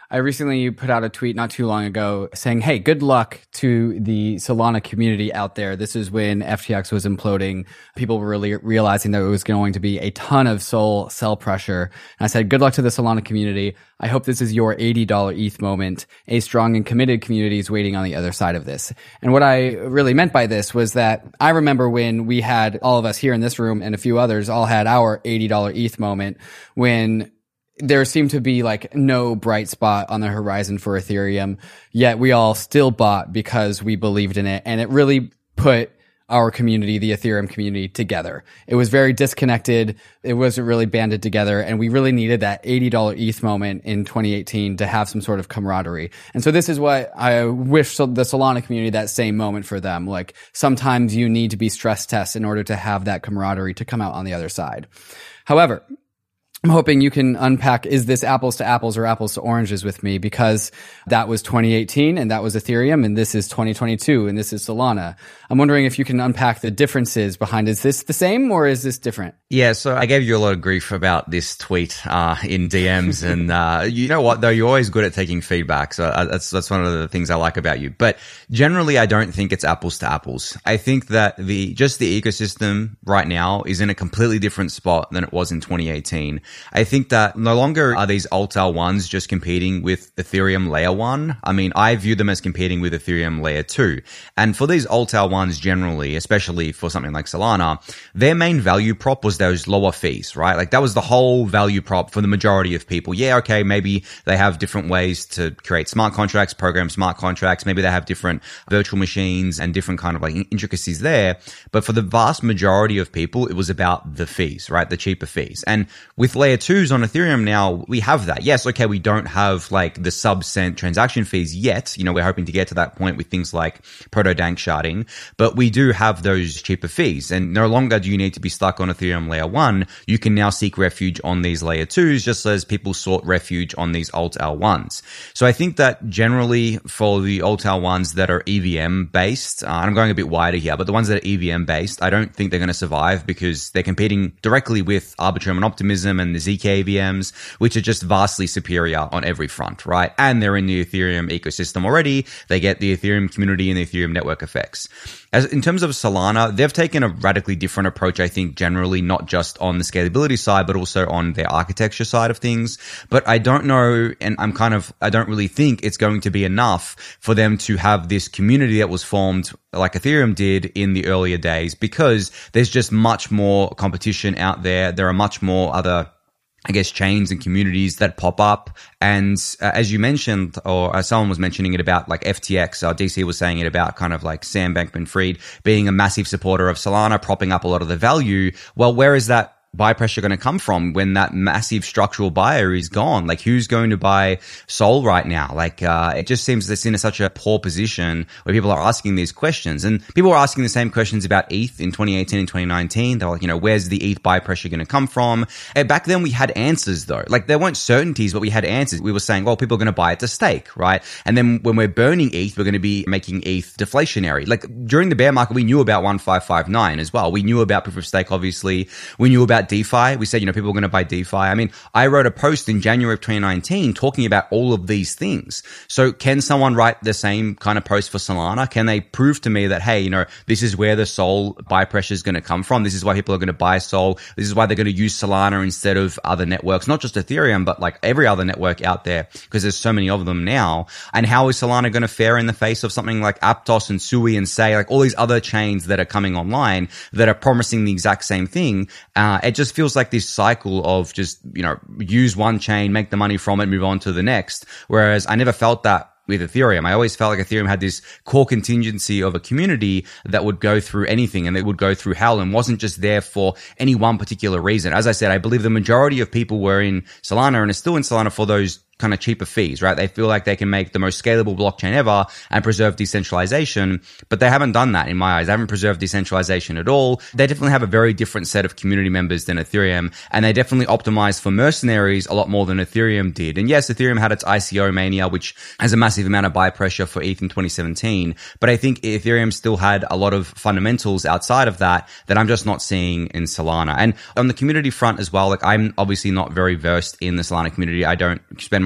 I recently put out a tweet not too long ago saying, hey, good luck to the Solana community out there. This is when F T X was imploding. People were really realizing that it was going to be a ton of Sol sell pressure. And I said, good luck to the Solana community. I hope this is your eighty dollars E T H moment. A strong and committed community is waiting on the other side of this. And what I really meant by this was that I remember when we had, all of us here in this room and a few others all had our eighty dollars E T H moment when there seemed to be like no bright spot on the horizon for Ethereum, yet we all still bought because we believed in it. And it really put our community, the Ethereum community, together. It was very disconnected. It wasn't really banded together. And we really needed that eighty dollars E T H moment in twenty eighteen to have some sort of camaraderie. And so this is what I wish the Solana community, that same moment for them. Like sometimes you need to be stress tested in order to have that camaraderie to come out on the other side. However, I'm hoping you can unpack, is this apples to apples or apples to oranges with me? Because that was twenty eighteen and that was Ethereum and this is twenty twenty-two and this is Solana. I'm wondering if you can unpack the differences behind, is this the same or is this different? Yeah, so I gave you a lot of grief about this tweet uh in D Ms and uh you know what though, you're always good at taking feedback. So that's that's one of the things I like about you. But generally I don't think it's apples to apples. I think that the just the ecosystem right now is in a completely different spot than it was in twenty eighteen. I think that no longer are these alt L ones just competing with Ethereum layer one. I mean, I view them as competing with Ethereum layer two. And for these alt L ones generally, especially for something like Solana, their main value prop was those lower fees, right? Like that was the whole value prop for the majority of people. Yeah, okay, maybe they have different ways to create smart contracts, program smart contracts. Maybe they have different virtual machines and different kind of like intricacies there. But for the vast majority of people, it was about the fees, right? The cheaper fees. And with layer twos on Ethereum now, we have that. Yes, okay, we don't have like the sub-cent transaction fees yet. You know, we're hoping to get to that point with things like proto-dank sharding, but we do have those cheaper fees. And no longer do you need to be stuck on Ethereum layer one. You can now seek refuge on these layer twos, just as people sought refuge on these alt L ones. So I think that generally for the alt L ones that are E V M based, uh, I'm going a bit wider here, but the ones that are E V M based, I don't think they're going to survive because they're competing directly with Arbitrum and Optimism and the Z K V Ms, which are just vastly superior on every front, right? And they're in the Ethereum ecosystem already. They get the Ethereum community and the Ethereum network effects. As in terms of Solana, they've taken a radically different approach, I think, generally, not just on the scalability side, but also on their architecture side of things. But I don't know, and I'm kind of, I don't really think it's going to be enough for them to have this community that was formed like Ethereum did in the earlier days, because there's just much more competition out there. There are much more other, I guess, chains and communities that pop up. And uh, as you mentioned, or uh, someone was mentioning it about like F T X, or D C was saying it about kind of like Sam Bankman-Fried being a massive supporter of Solana, propping up a lot of the value. Well, where is that buy pressure going to come from when that massive structural buyer is gone? Like, who's going to buy Sol right now? Like, uh, it just seems it's in such a poor position where people are asking these questions, and people were asking the same questions about E T H in twenty eighteen and twenty nineteen. They were like, you know, where's the E T H buy pressure going to come from? And back then we had answers though. Like, there weren't certainties, but we had answers. We were saying, well, people are going to buy it to stake, right? And then when we're burning E T H, we're going to be making E T H deflationary. Like, during the bear market, we knew about one five five nine as well. We knew about proof of stake, obviously. We knew about DeFi. We said, you know, people are going to buy DeFi. I mean, I wrote a post in January of twenty nineteen talking about all of these things. So can someone write the same kind of post for Solana? Can they prove to me that, hey, you know, this is where the Sol buy pressure is going to come from? This is why people are going to buy Sol. This is why they're going to use Solana instead of other networks, not just Ethereum, but like every other network out there, because there's so many of them now. And how is Solana going to fare in the face of something like Aptos and Sui and Sei, like all these other chains that are coming online that are promising the exact same thing? Uh, it just feels like this cycle of just, you know, use one chain, make the money from it, move on to the next. Whereas I never felt that with Ethereum. I always felt like Ethereum had this core contingency of a community that would go through anything, and it would go through hell, and wasn't just there for any one particular reason. As I said, I believe the majority of people were in Solana and are still in Solana for those kind of cheaper fees, right? They feel like they can make the most scalable blockchain ever and preserve decentralization, but they haven't done that in my eyes. They haven't preserved decentralization at all. They definitely have a very different set of community members than Ethereum, and they definitely optimized for mercenaries a lot more than Ethereum did. And yes, Ethereum had its I C O mania, which has a massive amount of buy pressure for E T H in twenty seventeen, but I think Ethereum still had a lot of fundamentals outside of that that I'm just not seeing in Solana. And on the community front as well, like, I'm obviously not very versed in the Solana community. I don't spend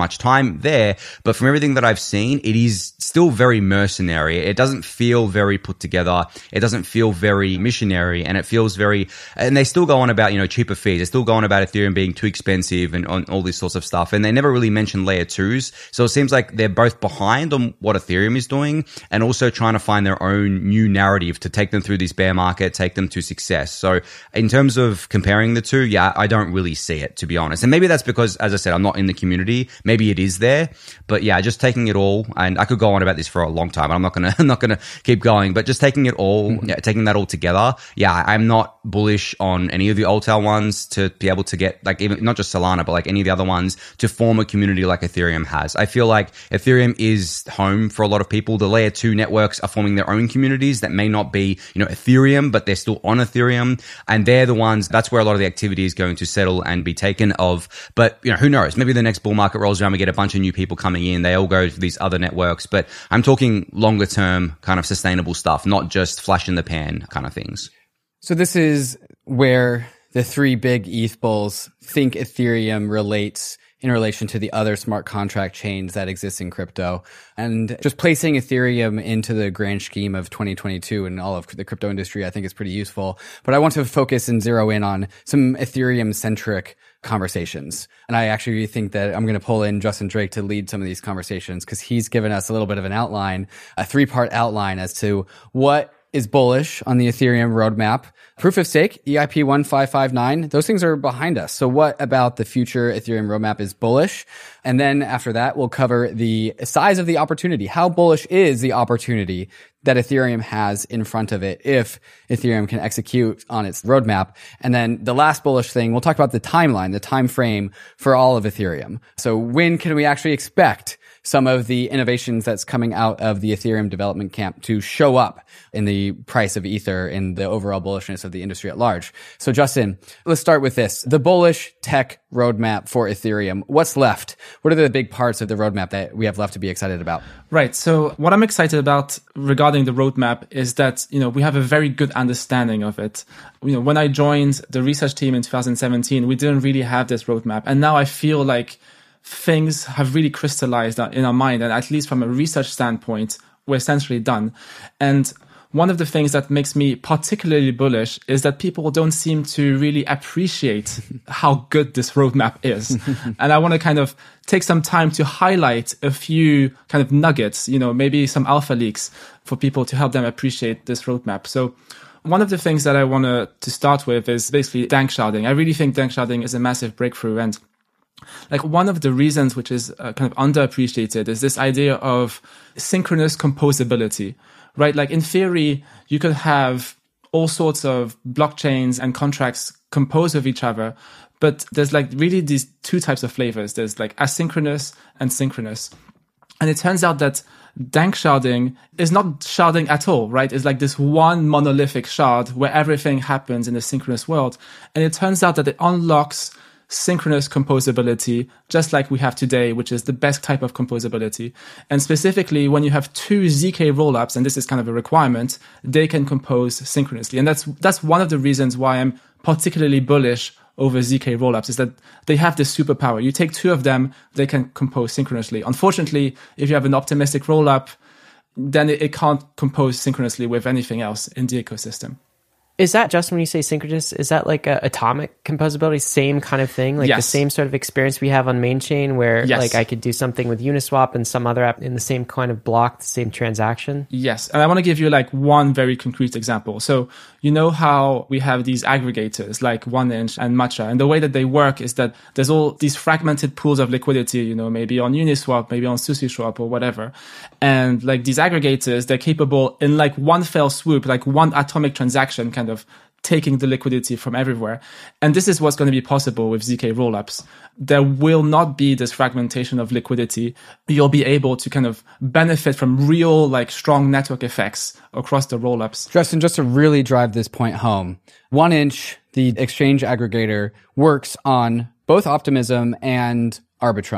much time there. But from everything that I've seen, it is still very mercenary. It doesn't feel very put together. It doesn't feel very missionary, and it feels very, and they still go on about, you know, cheaper fees. They still go on about Ethereum being too expensive and on all these sorts of stuff. And they never really mention layer twos. So it seems like they're both behind on what Ethereum is doing and also trying to find their own new narrative to take them through this bear market, take them to success. So in terms of comparing the two, yeah, I don't really see it, to be honest. And maybe that's because, as I said, I'm not in the community. Maybe it is there, but yeah, just taking it all, and I could go on about this for a long time. I'm not gonna, I'm not gonna keep going, but just taking it all, yeah, taking that all together, yeah, I'm not bullish on any of the Altair ones to be able to get, like, even not just Solana, but like any of the other ones to form a community like Ethereum has. I feel like Ethereum is home for a lot of people. The layer two networks are forming their own communities that may not be, you know, Ethereum, but they're still on Ethereum, and they're the ones, that's where a lot of the activity is going to settle and be taken of. But, you know, who knows? Maybe the next bull market rolls around, we get a bunch of new people coming in, they all go to these other networks. But I'm talking longer term kind of sustainable stuff, not just flash in the pan kind of things. So this is where the three big E T H bulls think Ethereum relates in relation to the other smart contract chains that exist in crypto. And just placing Ethereum into the grand scheme of twenty twenty-two and all of the crypto industry, I think is pretty useful. But I want to focus and zero in on some Ethereum-centric conversations. And I actually think that I'm going to pull in Justin Drake to lead some of these conversations because he's given us a little bit of an outline, a three-part outline as to what is bullish on the Ethereum roadmap. Proof of stake, E I P one five five nine, those things are behind us. So what about the future Ethereum roadmap is bullish? And then after that, we'll cover the size of the opportunity. How bullish is the opportunity that Ethereum has in front of it if Ethereum can execute on its roadmap? And then the last bullish thing, we'll talk about the timeline, the time frame for all of Ethereum. So when can we actually expect some of the innovations that's coming out of the Ethereum development camp to show up in the price of Ether and the overall bullishness of the industry at large? So Justin, let's start with this. The bullish tech roadmap for Ethereum. What's left? What are the big parts of the roadmap that we have left to be excited about? Right. So what I'm excited about regarding the roadmap is that, you know, we have a very good understanding of it. You know, when I joined the research team in two thousand seventeen, we didn't really have this roadmap. And now I feel like things have really crystallized in our mind. And at least from a research standpoint, we're essentially done. And one of the things that makes me particularly bullish is that people don't seem to really appreciate how good this roadmap is. And I want to kind of take some time to highlight a few kind of nuggets, you know, maybe some alpha leaks for people to help them appreciate this roadmap. So one of the things that I want to, to start with is basically danksharding. I really think danksharding is a massive breakthrough. And like one of the reasons which is uh, kind of underappreciated is this idea of synchronous composability, right? Like in theory, you could have all sorts of blockchains and contracts compose with each other, but there's like really these two types of flavors. There's like asynchronous and synchronous. And it turns out that danksharding is not sharding at all, right? It's like this one monolithic shard where everything happens in the synchronous world. And it turns out that it unlocks synchronous composability, just like we have today, which is the best type of composability. And specifically, when you have two Z K rollups, and this is kind of a requirement, they can compose synchronously. And that's that's one of the reasons why I'm particularly bullish over Z K rollups, is that they have this superpower. You take two of them, they can compose synchronously. Unfortunately, if you have an optimistic rollup, then it, it can't compose synchronously with anything else in the ecosystem. Is that, Justin, when you say synchronous, is that like a atomic composability, same kind of thing? Like yes. The same sort of experience we have on main chain where yes. like I could do something with Uniswap and some other app in the same kind of block, the same transaction? Yes. And I want to give you like one very concrete example. So you know how we have these aggregators like one inch and Matcha, and the way that they work is that there's all these fragmented pools of liquidity, you know, maybe on Uniswap, maybe on SushiSwap or whatever. And like these aggregators, they're capable in like one fell swoop, like one atomic transaction kind of of taking the liquidity from everywhere. And this is what's going to be possible with Z K rollups. There will not be this fragmentation of liquidity. You'll be able to kind of benefit from real, like, strong network effects across the rollups. Justin, just to really drive this point home, One Inch, the exchange aggregator, works on both Optimism and Arbitrum.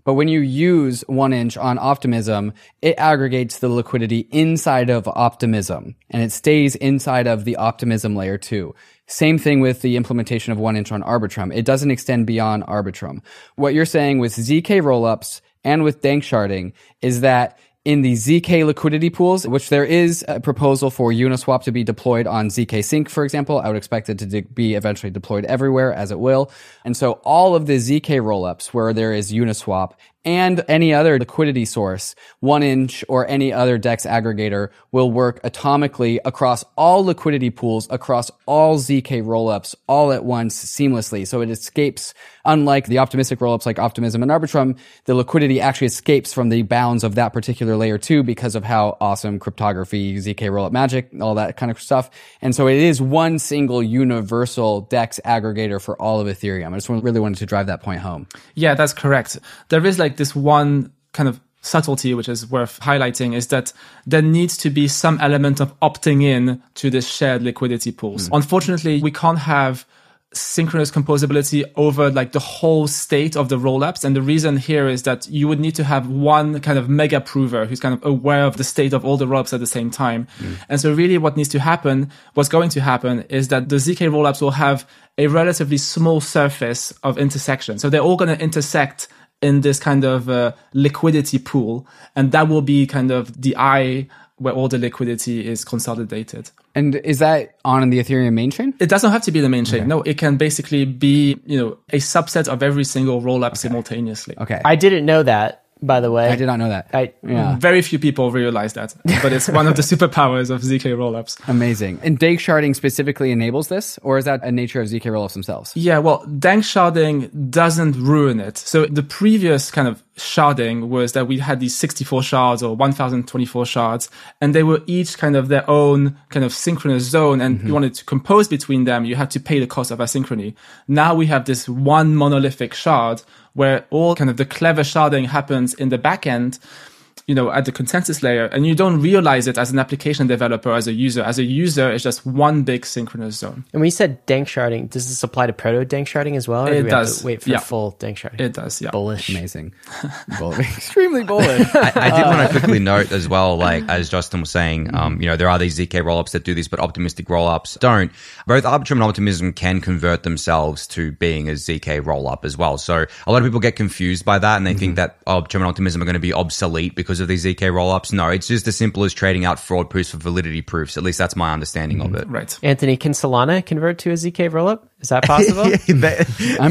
But when you use one inch on Optimism, it aggregates the liquidity inside of Optimism, and it stays inside of the Optimism layer two. Same thing with the implementation of one inch on Arbitrum. It doesn't extend beyond Arbitrum. What you're saying with Z K rollups and with Danksharding is that in the Z K liquidity pools, which there is a proposal for Uniswap to be deployed on Z K Sync, for example, I would expect it to de- be eventually deployed everywhere, as it will. And so all of the Z K rollups where there is Uniswap and any other liquidity source, one inch or any other DEX aggregator will work atomically across all liquidity pools, across all Z K rollups, all at once seamlessly. So it escapes, unlike the optimistic rollups like Optimism and Arbitrum, the liquidity actually escapes from the bounds of that particular layer two because of how awesome cryptography, Z K rollup magic, all that kind of stuff. And so it is one single universal DEX aggregator for all of Ethereum. I just really wanted to drive that point home. Yeah, that's correct. There is like this one kind of subtlety which is worth highlighting, is that there needs to be some element of opting in to the shared liquidity pools. Mm. Unfortunately, we can't have synchronous composability over like the whole state of the rollups. And the reason here is that you would need to have one kind of mega prover who's kind of aware of the state of all the rollups at the same time. Mm. And so really what needs to happen, what's going to happen is that the Z K rollups will have a relatively small surface of intersection. So they're all going to intersect in this kind of uh, liquidity pool. And that will be kind of the eye where all the liquidity is consolidated. And is that on the Ethereum main chain? It doesn't have to be the main chain. Okay. No, it can basically be, you know, a subset of every single rollup okay. simultaneously. Okay. I didn't know that, by the way. I did not know that. I, yeah. Very few people realize that, but it's one of the superpowers of Z K rollups. Amazing. And Danksharding specifically enables this, or is that a nature of Z K rollups themselves? Yeah, well, Danksharding doesn't ruin it. So the previous kind of sharding was that we had these sixty-four shards or one thousand twenty-four shards, and they were each kind of their own kind of synchronous zone. And mm-hmm. you wanted to compose between them, you had to pay the cost of asynchrony. Now we have this one monolithic shard where all kind of the clever sharding happens in the back end, you know, at the consensus layer, and you don't realize it as an application developer, as a user. As a user, it's just one big synchronous zone. And when you said Danksharding, does this apply to proto Danksharding as well? Or it do we does. Have to wait for yeah. full Danksharding? It does, yeah. Bullish. Amazing. Bullish. Extremely bullish. I, I did want to quickly note as well, like, as Justin was saying, um, you know, there are these Z K rollups that do this, but optimistic rollups don't. Both Arbitrum and Optimism can convert themselves to being a Z K rollup as well. So a lot of people get confused by that, and they mm-hmm. think that Arbitrum and Optimism are going to be obsolete because of these Z K rollups. No, it's just as simple as trading out fraud proofs for validity proofs. At least that's my understanding mm, of it. Right. Anthony, can Solana convert to a Z K rollup? Is that possible? yeah, that,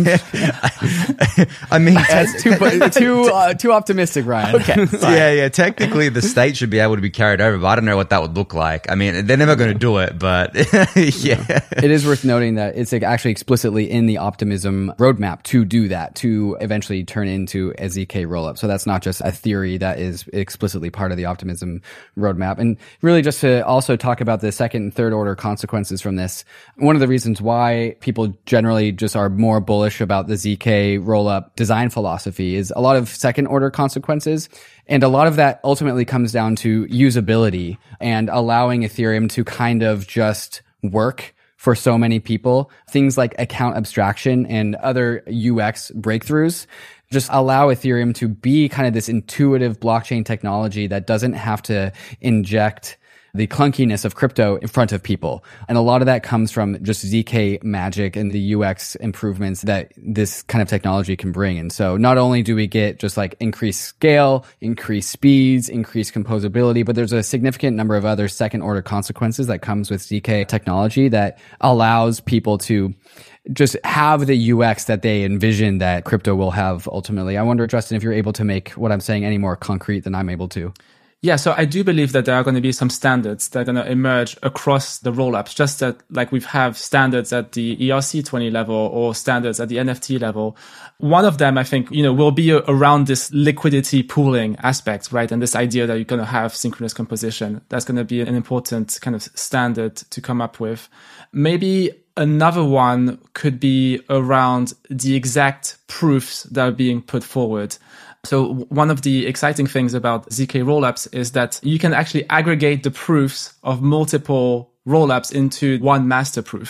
I mean, that's too too uh, too optimistic, Ryan. Okay. yeah, yeah. Technically, the state should be able to be carried over, but I don't know what that would look like. I mean, they're never going to do it, but yeah. It is worth noting that it's actually explicitly in the Optimism roadmap to do that, to eventually turn into a Z K rollup. So that's not just a theory, that is explicitly part of the Optimism roadmap. And really just to also talk about the second and third order consequences from this, one of the reasons why people generally just are more bullish about the Z K rollup design philosophy is a lot of second order consequences. And a lot of that ultimately comes down to usability and allowing Ethereum to kind of just work for so many people. Things like account abstraction and other U X breakthroughs just allow Ethereum to be kind of this intuitive blockchain technology that doesn't have to inject the clunkiness of crypto in front of people. And a lot of that comes from just Z K magic and the U X improvements that this kind of technology can bring. And so not only do we get just like increased scale, increased speeds, increased composability, but there's a significant number of other second order consequences that comes with Z K technology that allows people to just have the U X that they envision that crypto will have ultimately. I wonder, Justin, if you're able to make what I'm saying any more concrete than I'm able to. Yeah, so I do believe that there are going to be some standards that are going to emerge across the rollups, just that like we have standards at the E R C twenty level or standards at the N F T level. One of them, I think, you know, will be around this liquidity pooling aspect, right? And this idea that you're going to have synchronous composition. That's going to be an important kind of standard to come up with. Maybe another one could be around the exact proofs that are being put forward. So one of the exciting things about Z K rollups is that you can actually aggregate the proofs of multiple rollups into one master proof.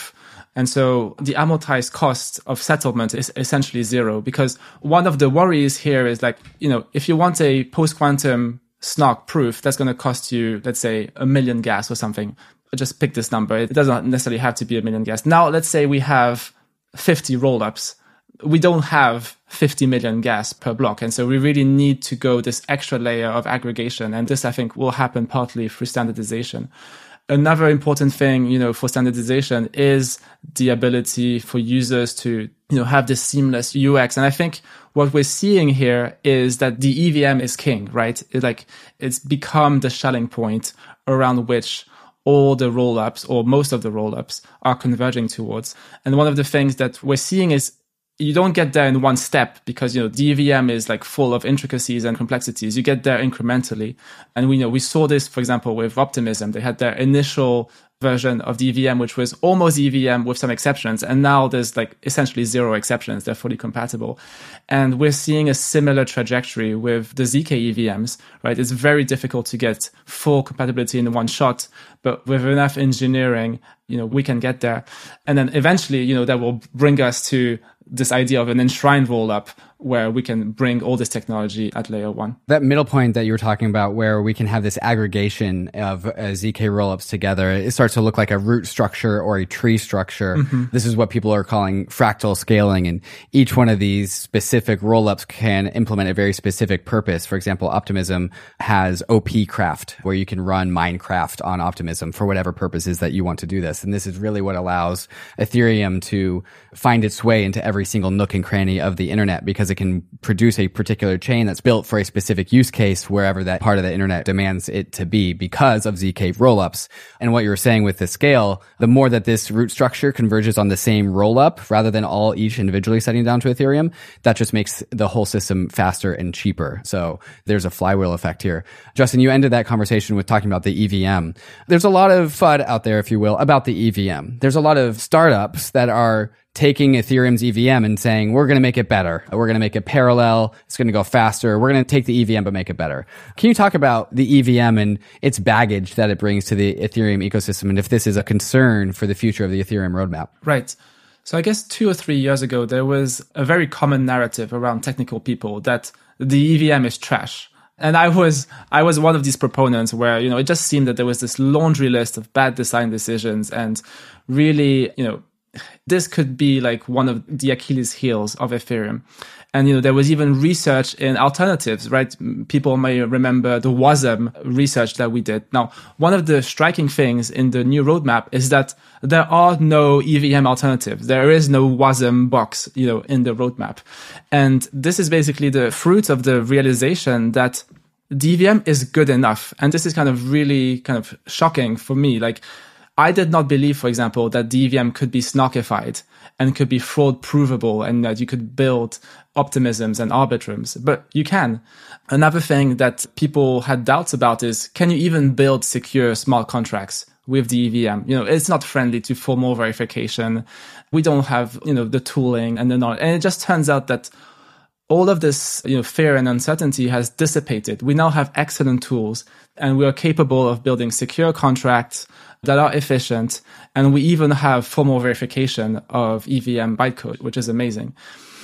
And so the amortized cost of settlement is essentially zero, because one of the worries here is like, you know, if you want a post-quantum S N O C proof, that's going to cost you, let's say, a million gas or something. Just pick this number. It doesn't necessarily have to be a million gas. Now, let's say we have fifty rollups. We don't have fifty million gas per block. And so we really need to go this extra layer of aggregation. And this, I think, will happen partly through standardization. Another important thing, you know, for standardization is the ability for users to, you know, have this seamless U X. And I think what we're seeing here is that the E V M is king, right? It, like, it's become the shelling point around which all the rollups, or most of the rollups, are converging towards. And one of the things that we're seeing is you don't get there in one step, because, you know, the E V M is like full of intricacies and complexities. You get there incrementally. And we know we saw this, for example, with Optimism. They had their initial version of the E V M, which was almost E V M with some exceptions. And now there's like essentially zero exceptions. They're fully compatible. And we're seeing a similar trajectory with the Z K E V Ms, right? It's very difficult to get full compatibility in one shot, but with enough engineering, you know, we can get there. And then eventually, you know, that will bring us to this idea of an enshrined rollup where we can bring all this technology at layer one. That middle point that you were talking about, where we can have this aggregation of uh, Z K rollups together, it starts to look like a root structure or a tree structure. Mm-hmm. This is what people are calling fractal scaling. And each one of these specific rollups can implement a very specific purpose. For example, Optimism has O P Craft, where you can run Minecraft on Optimism for whatever purposes that you want to do this. And this is really what allows Ethereum to find its way into every single nook and cranny of the internet, because it can produce a particular chain that's built for a specific use case wherever that part of the internet demands it to be, because of Z K rollups. And what you were saying with the scale, the more that this root structure converges on the same rollup rather than all each individually setting down to Ethereum, that just makes the whole system faster and cheaper. So there's a flywheel effect here. Justin, you ended that conversation with talking about the E V M. There's a lot of F U D out there, if you will, about the E V M. There's a lot of startups that are taking Ethereum's E V M and saying, we're going to make it better. We're going to make it parallel. It's going to go faster. We're going to take the E V M, but make it better. Can you talk about the E V M and its baggage that it brings to the Ethereum ecosystem, and if this is a concern for the future of the Ethereum roadmap? Right. So I guess two or three years ago, there was a very common narrative around technical people that the E V M is trash. And I was, I was one of these proponents where, you know, it just seemed that there was this laundry list of bad design decisions, and really, you know, this could be like one of the Achilles heels of Ethereum. And, you know, there was even research in alternatives, right? People may remember the WASM research that we did. Now, one of the striking things in the new roadmap is that there are no E V M alternatives. There is no WASM box, you know, in the roadmap. And this is basically the fruit of the realization that the E V M is good enough. And this is kind of really kind of shocking for me. Like, I did not believe, for example, that the E V M could be snarkified and could be fraud provable, and that you could build optimisms and arbitrums, but you can. Another thing that people had doubts about is, can you even build secure smart contracts with the E V M? You know, it's not friendly to formal verification. We don't have, you know, the tooling and the knowledge. And it just turns out that all of this, you know, fear and uncertainty has dissipated. We now have excellent tools, and we are capable of building secure contracts that are efficient. And we even have formal verification of E V M bytecode, which is amazing.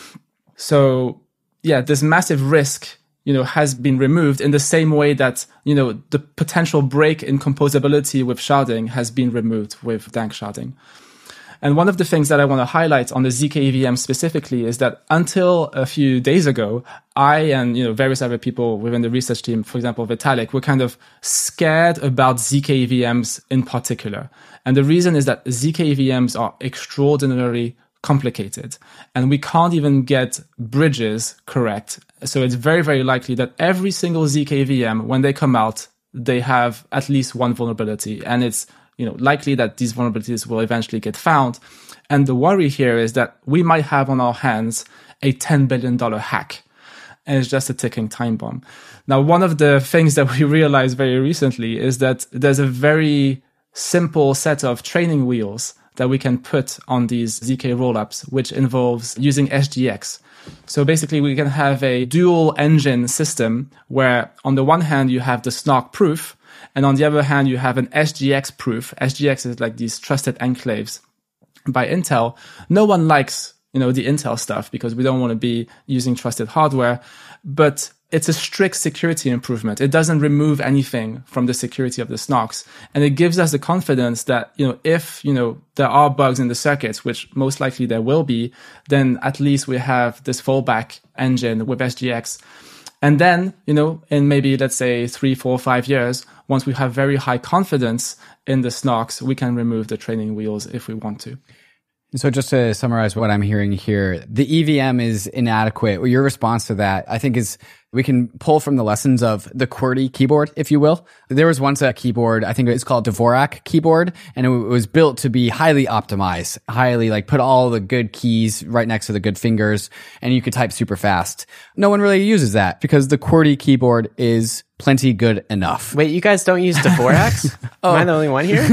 So yeah, this massive risk, you know, has been removed in the same way that, you know, the potential break in composability with sharding has been removed with Dank sharding. And one of the things that I want to highlight on the Z K E V M specifically is that until a few days ago, I and, you know, various other people within the research team, for example, Vitalik, were kind of scared about Z K E V Ms in particular. And the reason is that Z K E V Ms are extraordinarily complicated, and we can't even get bridges correct. So it's very, very likely that every single Z K E V M, when they come out, they have at least one vulnerability. And it's, you know, likely that these vulnerabilities will eventually get found. And the worry here is that we might have on our hands a ten billion dollars hack, and it's just a ticking time bomb. Now, one of the things that we realized very recently is that there's a very simple set of training wheels that we can put on these Z K rollups, which involves using S G X. So basically, we can have a dual engine system where on the one hand, you have the snark proof, and on the other hand, you have an S G X proof. S G X is like these trusted enclaves. by Intel. No one likes, you know, the Intel stuff because we don't want to be using trusted hardware, but it's a strict security improvement. It doesn't remove anything from the security of the S N O Cs. And it gives us the confidence that, you know, if, you know, there are bugs in the circuits, which most likely there will be, then at least we have this fallback engine with S G X. And then, you know, in maybe, let's say, three, four, five years, once we have very high confidence in the S N O Cs, we can remove the training wheels if we want to. So just to summarize what I'm hearing here, the E V M is inadequate. Your response to that, I think, is we can pull from the lessons of the QWERTY keyboard, if you will. There was once a keyboard, I think it's called Dvorak keyboard, and it was built to be highly optimized, highly like put all the good keys right next to the good fingers, and you could type super fast. No one really uses that because the QWERTY keyboard is plenty good enough. Wait, you guys don't use Dvorak? oh. Am I the only one here?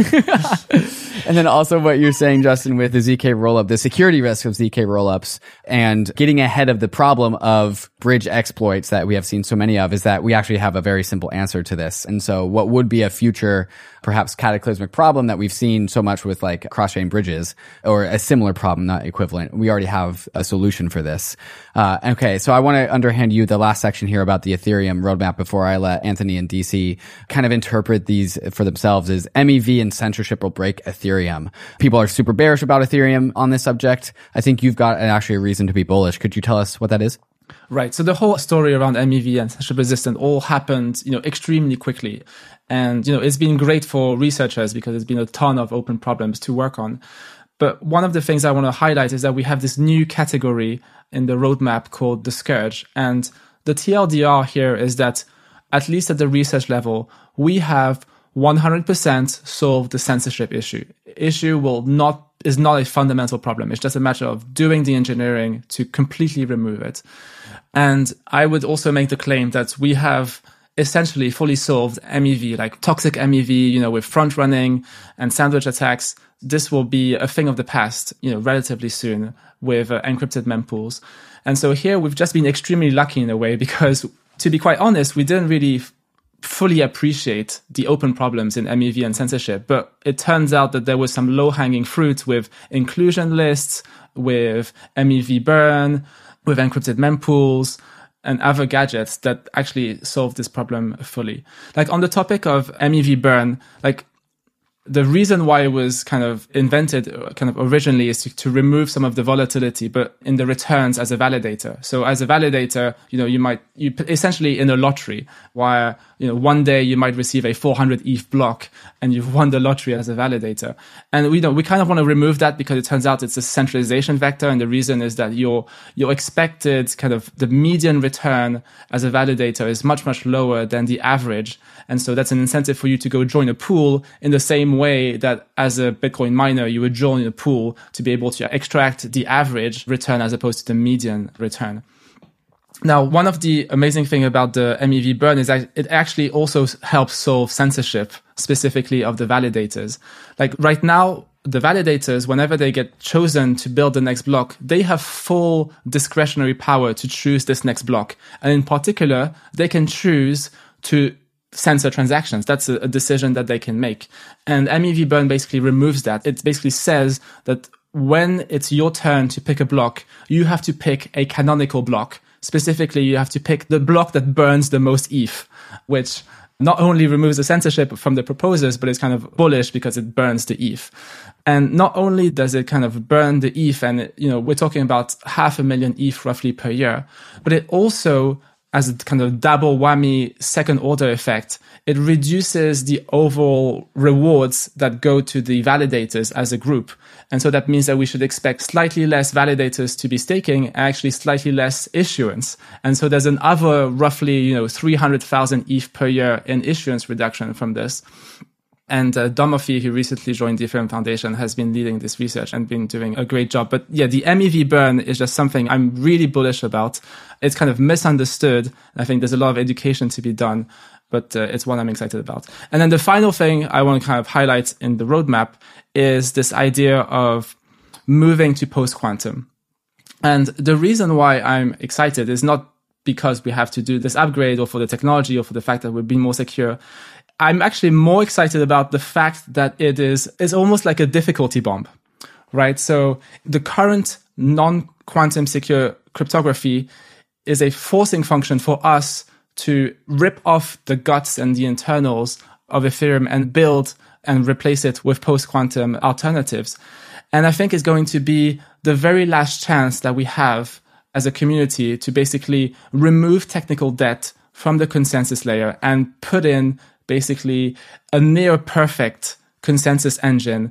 And then also what you're saying, Justin, with the Z K rollup, the security risk of Z K rollups and getting ahead of the problem of bridge exploits that we have seen so many of is that we actually have a very simple answer to this. And so what would be a future, perhaps cataclysmic problem that we've seen so much with like cross-chain bridges, or a similar problem, not equivalent, we already have a solution for this. Uh, okay, so I want to underhand you the last section here about the Ethereum roadmap before I let Anthony and D C kind of interpret these for themselves. Is M E V and censorship will break Ethereum. People are super bearish about Ethereum on this subject. I think you've got actually a reason to be bullish. Could you tell us what that is? Right. So the whole story around M E V and censorship resistant all happened, you know, extremely quickly. And, you know, it's been great for researchers because there's been a ton of open problems to work on. But one of the things I want to highlight is that we have this new category in the roadmap called the Scourge. And the T L D R here is that, at least at the research level, we have one hundred percent solved the censorship issue. Issue will not is not a fundamental problem. It's just a matter of doing the engineering to completely remove it. And I would also make the claim that we have essentially fully solved M E V, like toxic M E V, you know, with front running and sandwich attacks. This will be a thing of the past, you know, relatively soon with uh, encrypted mempools. And so here we've just been extremely lucky in a way because, to be quite honest, we didn't really f- fully appreciate the open problems in M E V and censorship. But it turns out that there was some low-hanging fruit with inclusion lists, with M E V burn, with encrypted mempools, and other gadgets that actually solve this problem fully. Like on the topic of M E V burn, like the reason why it was kind of invented kind of originally is to, to remove some of the volatility, but in the returns as a validator. So as a validator, you know, you might, you essentially in a lottery where, you know, one day you might receive a four hundred E T H block and you've won the lottery as a validator. And we know, we kind of want to remove that because it turns out it's a centralization vector. And the reason is that your, your expected kind of the median return as a validator is much, much lower than the average. And so that's an incentive for you to go join a pool in the same way that as a Bitcoin miner, you would join a pool to be able to extract the average return as opposed to the median return. Now, one of the amazing things about the M E V burn is that it actually also helps solve censorship, specifically of the validators. Like right now, the validators, whenever they get chosen to build the next block, they have full discretionary power to choose this next block. And in particular, they can choose to censor transactions. That's a, a decision that they can make. And M E V burn basically removes that. It basically says that when it's your turn to pick a block, you have to pick a canonical block. Specifically, you have to pick the block that burns the most E T H, which not only removes the censorship from the proposers, but it's kind of bullish because it burns the E T H. And not only does it kind of burn the E T H, and it, you know, we're talking about half a million E T H roughly per year, but it also, as a kind of double whammy second order effect, it reduces the overall rewards that go to the validators as a group. And so that means that we should expect slightly less validators to be staking, and actually slightly less issuance. And so there's another roughly, you know, three hundred thousand E T H per year in issuance reduction from this. And uh, Domofey, who recently joined the Ethereum Foundation, has been leading this research and been doing a great job. But yeah, the M E V burn is just something I'm really bullish about. It's kind of misunderstood. I think there's a lot of education to be done, but uh, it's one I'm excited about. And then the final thing I want to kind of highlight in the roadmap is this idea of moving to post-quantum. And the reason why I'm excited is not because we have to do this upgrade or for the technology or for the fact that we're being more secure. I'm actually more excited about the fact that it is, it's almost like a difficulty bomb, right? So the current non-quantum secure cryptography is a forcing function for us to rip off the guts and the internals of Ethereum and build and replace it with post-quantum alternatives. And I think it's going to be the very last chance that we have as a community to basically remove technical debt from the consensus layer and put in basically a near perfect consensus engine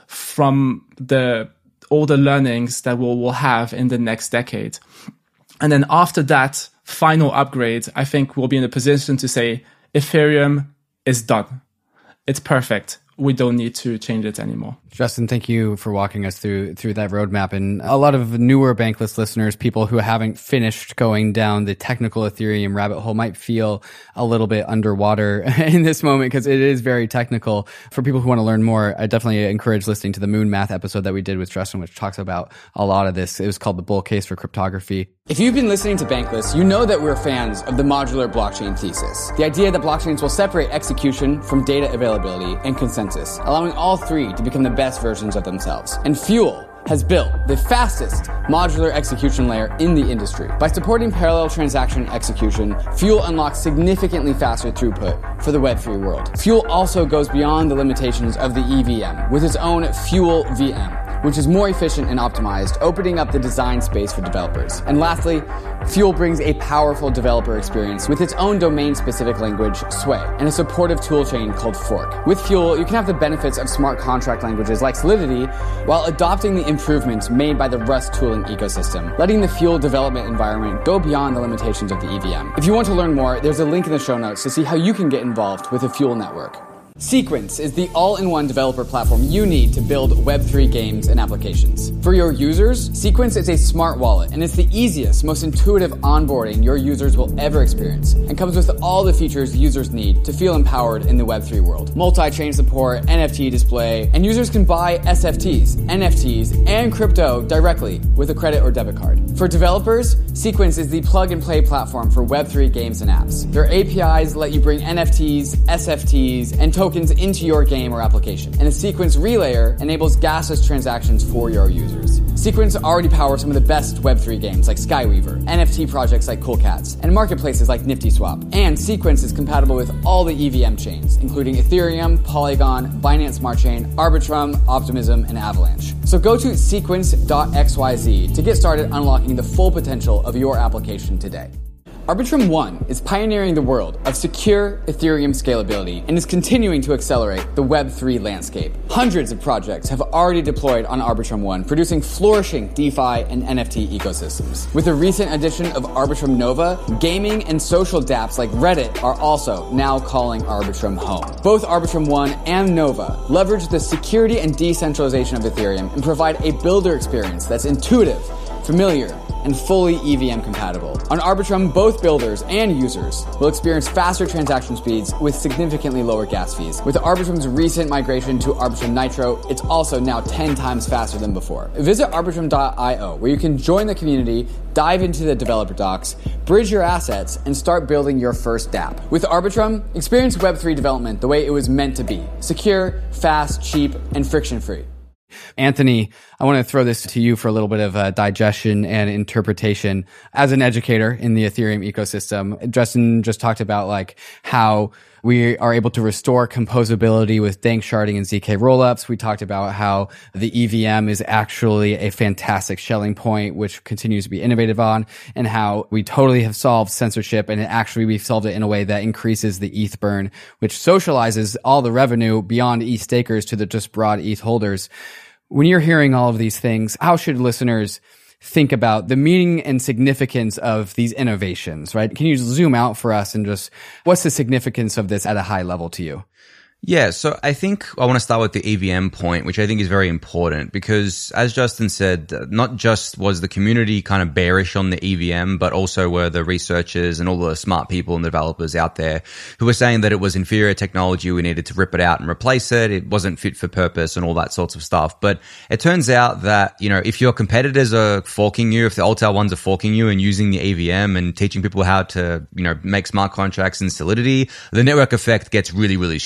from the all the learnings that we'll, we'll have in the next decade. And then after that final upgrade, I think we'll be in a position to say Ethereum is done. It's perfect. We don't need to change it anymore. Justin, thank you for walking us through through that roadmap. And a lot of newer Bankless listeners, people who haven't finished going down the technical Ethereum rabbit hole, might feel a little bit underwater in this moment because it is very technical. For people who want to learn more, I definitely encourage listening to the Moon Math episode that we did with Justin, which talks about a lot of this. It was called The Bull Case for Cryptography. If you've been listening to Bankless, you know that we're fans of the modular blockchain thesis. The idea that blockchains will separate execution from data availability and consensus, allowing all three to become the best versions of themselves. And Fuel has built the fastest modular execution layer in the industry. By supporting parallel transaction execution, Fuel unlocks significantly faster throughput for the Web three world. Fuel also goes beyond the limitations of the E V M with its own Fuel V M, which is more efficient and optimized, opening up the design space for developers. And lastly, Fuel brings a powerful developer experience with its own domain-specific language, Sway, and a supportive toolchain called Fork. With Fuel, you can have the benefits of smart contract languages like Solidity while adopting the improvements made by the Rust tooling ecosystem, letting the Fuel development environment go beyond the limitations of the E V M. If you want to learn more, there's a link in the show notes to see how you can get involved with the Fuel network. Sequence is the all-in-one developer platform you need to build Web three games and applications. For your users, Sequence is a smart wallet, and it's the easiest, most intuitive onboarding your users will ever experience, and comes with all the features users need to feel empowered in the Web three world. Multi-chain support, N F T display, and users can buy S F Ts, N F Ts, and crypto directly with a credit or debit card. For developers, Sequence is the plug-and-play platform for Web three games and apps. Their A P Is let you bring N F Ts, S F Ts, and tokens into your game or application. And a Sequence relayer enables gasless transactions for your users. Sequence already powers some of the best Web three games like Skyweaver, N F T projects like Cool Cats, and marketplaces like NiftySwap. And Sequence is compatible with all the E V M chains, including Ethereum, Polygon, Binance Smart Chain, Arbitrum, Optimism, and Avalanche. So go to sequence dot x y z to get started unlocking the full potential of your application today. Arbitrum One is pioneering the world of secure Ethereum scalability and is continuing to accelerate the Web three landscape. Hundreds of projects have already deployed on Arbitrum One, producing flourishing DeFi and N F T ecosystems. With the recent addition of Arbitrum Nova, gaming and social dApps like Reddit are also now calling Arbitrum home. Both Arbitrum One and Nova leverage the security and decentralization of Ethereum and provide a builder experience that's intuitive, familiar, and fully E V M compatible. On Arbitrum, both builders and users will experience faster transaction speeds with significantly lower gas fees. With Arbitrum's recent migration to Arbitrum Nitro, it's also now ten times faster than before. Visit arbitrum dot io, where you can join the community, dive into the developer docs, bridge your assets, and start building your first dApp. With Arbitrum, experience Web three development the way it was meant to be: secure, fast, cheap, and friction-free. Anthony, I want to throw this to you for a little bit of uh, digestion and interpretation. As an educator in the Ethereum ecosystem, Justin just talked about like how we are able to restore composability with dank sharding and Z K rollups. We talked about how the E V M is actually a fantastic shelling point, which continues to be innovative on, and how we totally have solved censorship, and actually we've solved it in a way that increases the E T H burn, which socializes all the revenue beyond E T H stakers to the just broad E T H holders. When you're hearing all of these things, how should listeners think about the meaning and significance of these innovations, right? Can you zoom out for us and just, what's the significance of this at a high level to you? Yeah, so I think I want to start with the E V M point, which I think is very important because, as Justin said, not just was the community kind of bearish on the E V M, but also were the researchers and all the smart people and developers out there who were saying that it was inferior technology, we needed to rip it out and replace it, it wasn't fit for purpose and all that sorts of stuff. But it turns out that, you know, if your competitors are forking you, if the Altair ones are forking you and using the E V M and teaching people how to, you know, make smart contracts in Solidity, the network effect gets really, really strong.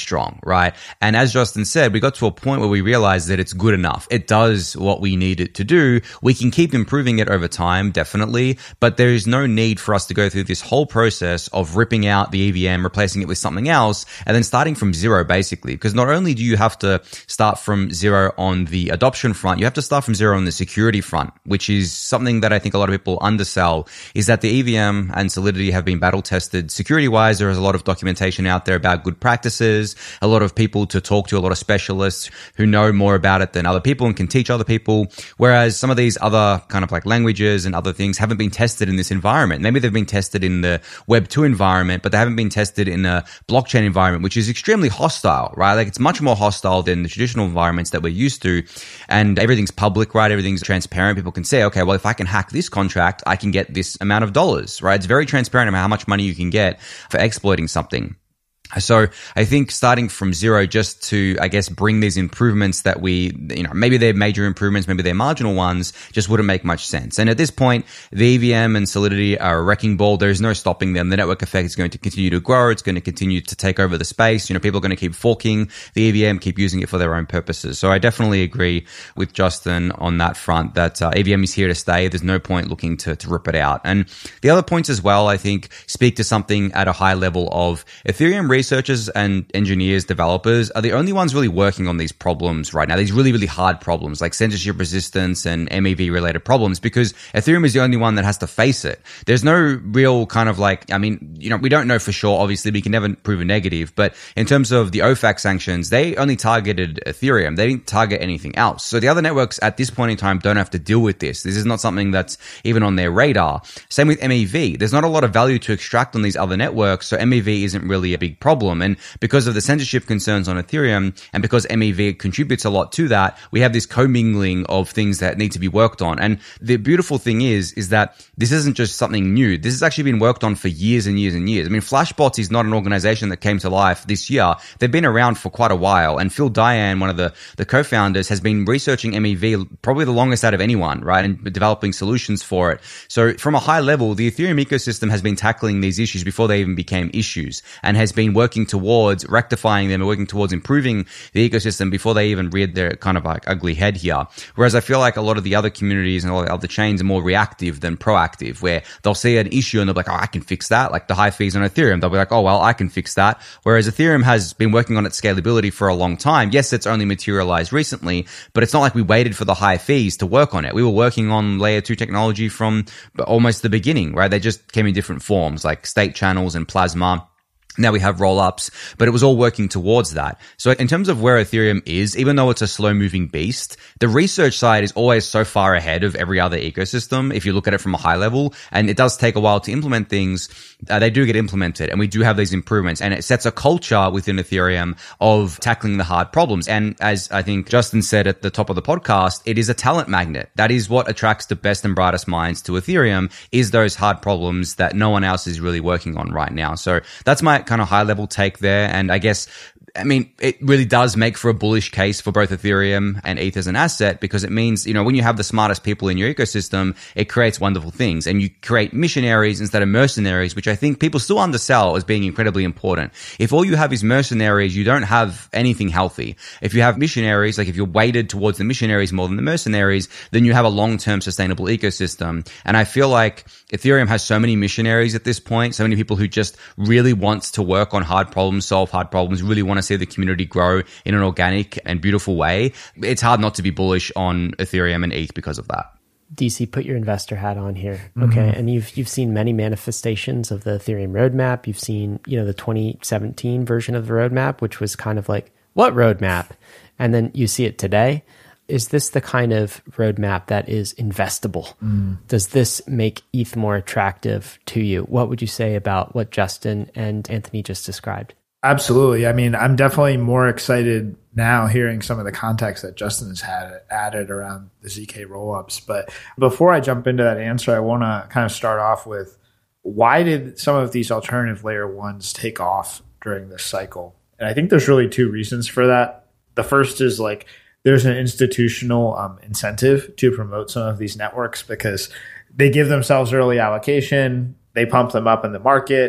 right? And as Justin said, we got to a point where we realized that it's good enough. It does what we need it to do. We can keep improving it over time, definitely, but there is no need for us to go through this whole process of ripping out the E V M, replacing it with something else, and then starting from zero, basically. Because not only do you have to start from zero on the adoption front, you have to start from zero on the security front, which is something that I think a lot of people undersell, is that the E V M and Solidity have been battle tested security-wise. There is a lot of documentation out there about good practices, a lot of people to talk to, a lot of specialists who know more about it than other people and can teach other people. Whereas some of these other kind of like languages and other things haven't been tested in this environment. Maybe they've been tested in the Web two environment, but they haven't been tested in a blockchain environment, which is extremely hostile, right? Like it's much more hostile than the traditional environments that we're used to. And everything's public, right? Everything's transparent. People can say, okay, well, if I can hack this contract, I can get this amount of dollars, right? It's very transparent about how much money you can get for exploiting something. So I think starting from zero just to, I guess, bring these improvements that we, you know, maybe they're major improvements, maybe they're marginal ones, just wouldn't make much sense. And at this point, the E V M and Solidity are a wrecking ball. There's no stopping them. The network effect is going to continue to grow. It's going to continue to take over the space. You know, people are going to keep forking the E V M, keep using it for their own purposes. So I definitely agree with Justin on that front that uh, E V M is here to stay. There's no point looking to, to rip it out. And the other points as well, I think, speak to something at a high level of Ethereum researchers and engineers, developers are the only ones really working on these problems right now. These really, really hard problems like censorship resistance and M E V related problems, because Ethereum is the only one that has to face it. There's no real kind of like, I mean, you know, we don't know for sure. Obviously, we can never prove a negative, but in terms of the O FAC sanctions, they only targeted Ethereum. They didn't target anything else. So the other networks at this point in time don't have to deal with this. This is not something that's even on their radar. Same with M E V. There's not a lot of value to extract on these other networks, so M E V isn't really a big problem. And because of the censorship concerns on Ethereum, and because M E V contributes a lot to that, we have this commingling of things that need to be worked on. And the beautiful thing is, is that this isn't just something new. This has actually been worked on for years and years and years. I mean, Flashbots is not an organization that came to life this year. They've been around for quite a while. And Phil Diane, one of the, the co-founders, has been researching M E V probably the longest out of anyone, right? And developing solutions for it. So from a high level, the Ethereum ecosystem has been tackling these issues before they even became issues, and has been working towards rectifying them and working towards improving the ecosystem before they even reared their kind of like ugly head here. Whereas I feel like a lot of the other communities and all the other chains are more reactive than proactive, where they'll see an issue and they'll be like, oh, I can fix that. Like the high fees on Ethereum, they'll be like, oh, well, I can fix that. Whereas Ethereum has been working on its scalability for a long time. Yes, it's only materialized recently, but it's not like we waited for the high fees to work on it. We were working on layer two technology from almost the beginning, right? They just came in different forms like state channels and plasma. Now we have roll-ups, but it was all working towards that. So in terms of where Ethereum is, even though it's a slow-moving beast, the research side is always so far ahead of every other ecosystem if you look at it from a high level. And it does take a while to implement things. Uh, they do get implemented, and we do have these improvements. And it sets a culture within Ethereum of tackling the hard problems. And as I think Justin said at the top of the podcast, it is a talent magnet. That is what attracts the best and brightest minds to Ethereum, is those hard problems that no one else is really working on right now. So that's my kind of high level take there. And I guess, I mean, it really does make for a bullish case for both Ethereum and E T H as an asset, because it means, you know, when you have the smartest people in your ecosystem, it creates wonderful things, and you create missionaries instead of mercenaries, which I think people still undersell as being incredibly important. If all you have is mercenaries, you don't have anything healthy. If you have missionaries, like if you're weighted towards the missionaries more than the mercenaries, then you have a long-term sustainable ecosystem. And I feel like Ethereum has so many missionaries at this point, so many people who just really want to work on hard problems, solve hard problems, really want to see the community grow in an organic and beautiful way. It's hard not to be bullish on Ethereum and E T H because of that. D C, put your investor hat on here. Okay. Mm-hmm. And you've you've seen many manifestations of the Ethereum roadmap. You've seen, you know, the twenty seventeen version of the roadmap, which was kind of like, what roadmap? And then you see it today. Is this the kind of roadmap that is investable? Mm. Does this make E T H more attractive to you? What would you say about what Justin and Anthony just described? Absolutely. I mean, I'm definitely more excited now hearing some of the context that Justin has had added around the Z K rollups. But before I jump into that answer, I want to kind of start off with, why did some of these alternative layer ones take off during this cycle? And I think there's really two reasons for that. The first is like, there's an institutional um, incentive to promote some of these networks because they give themselves early allocation, they pump them up in the market.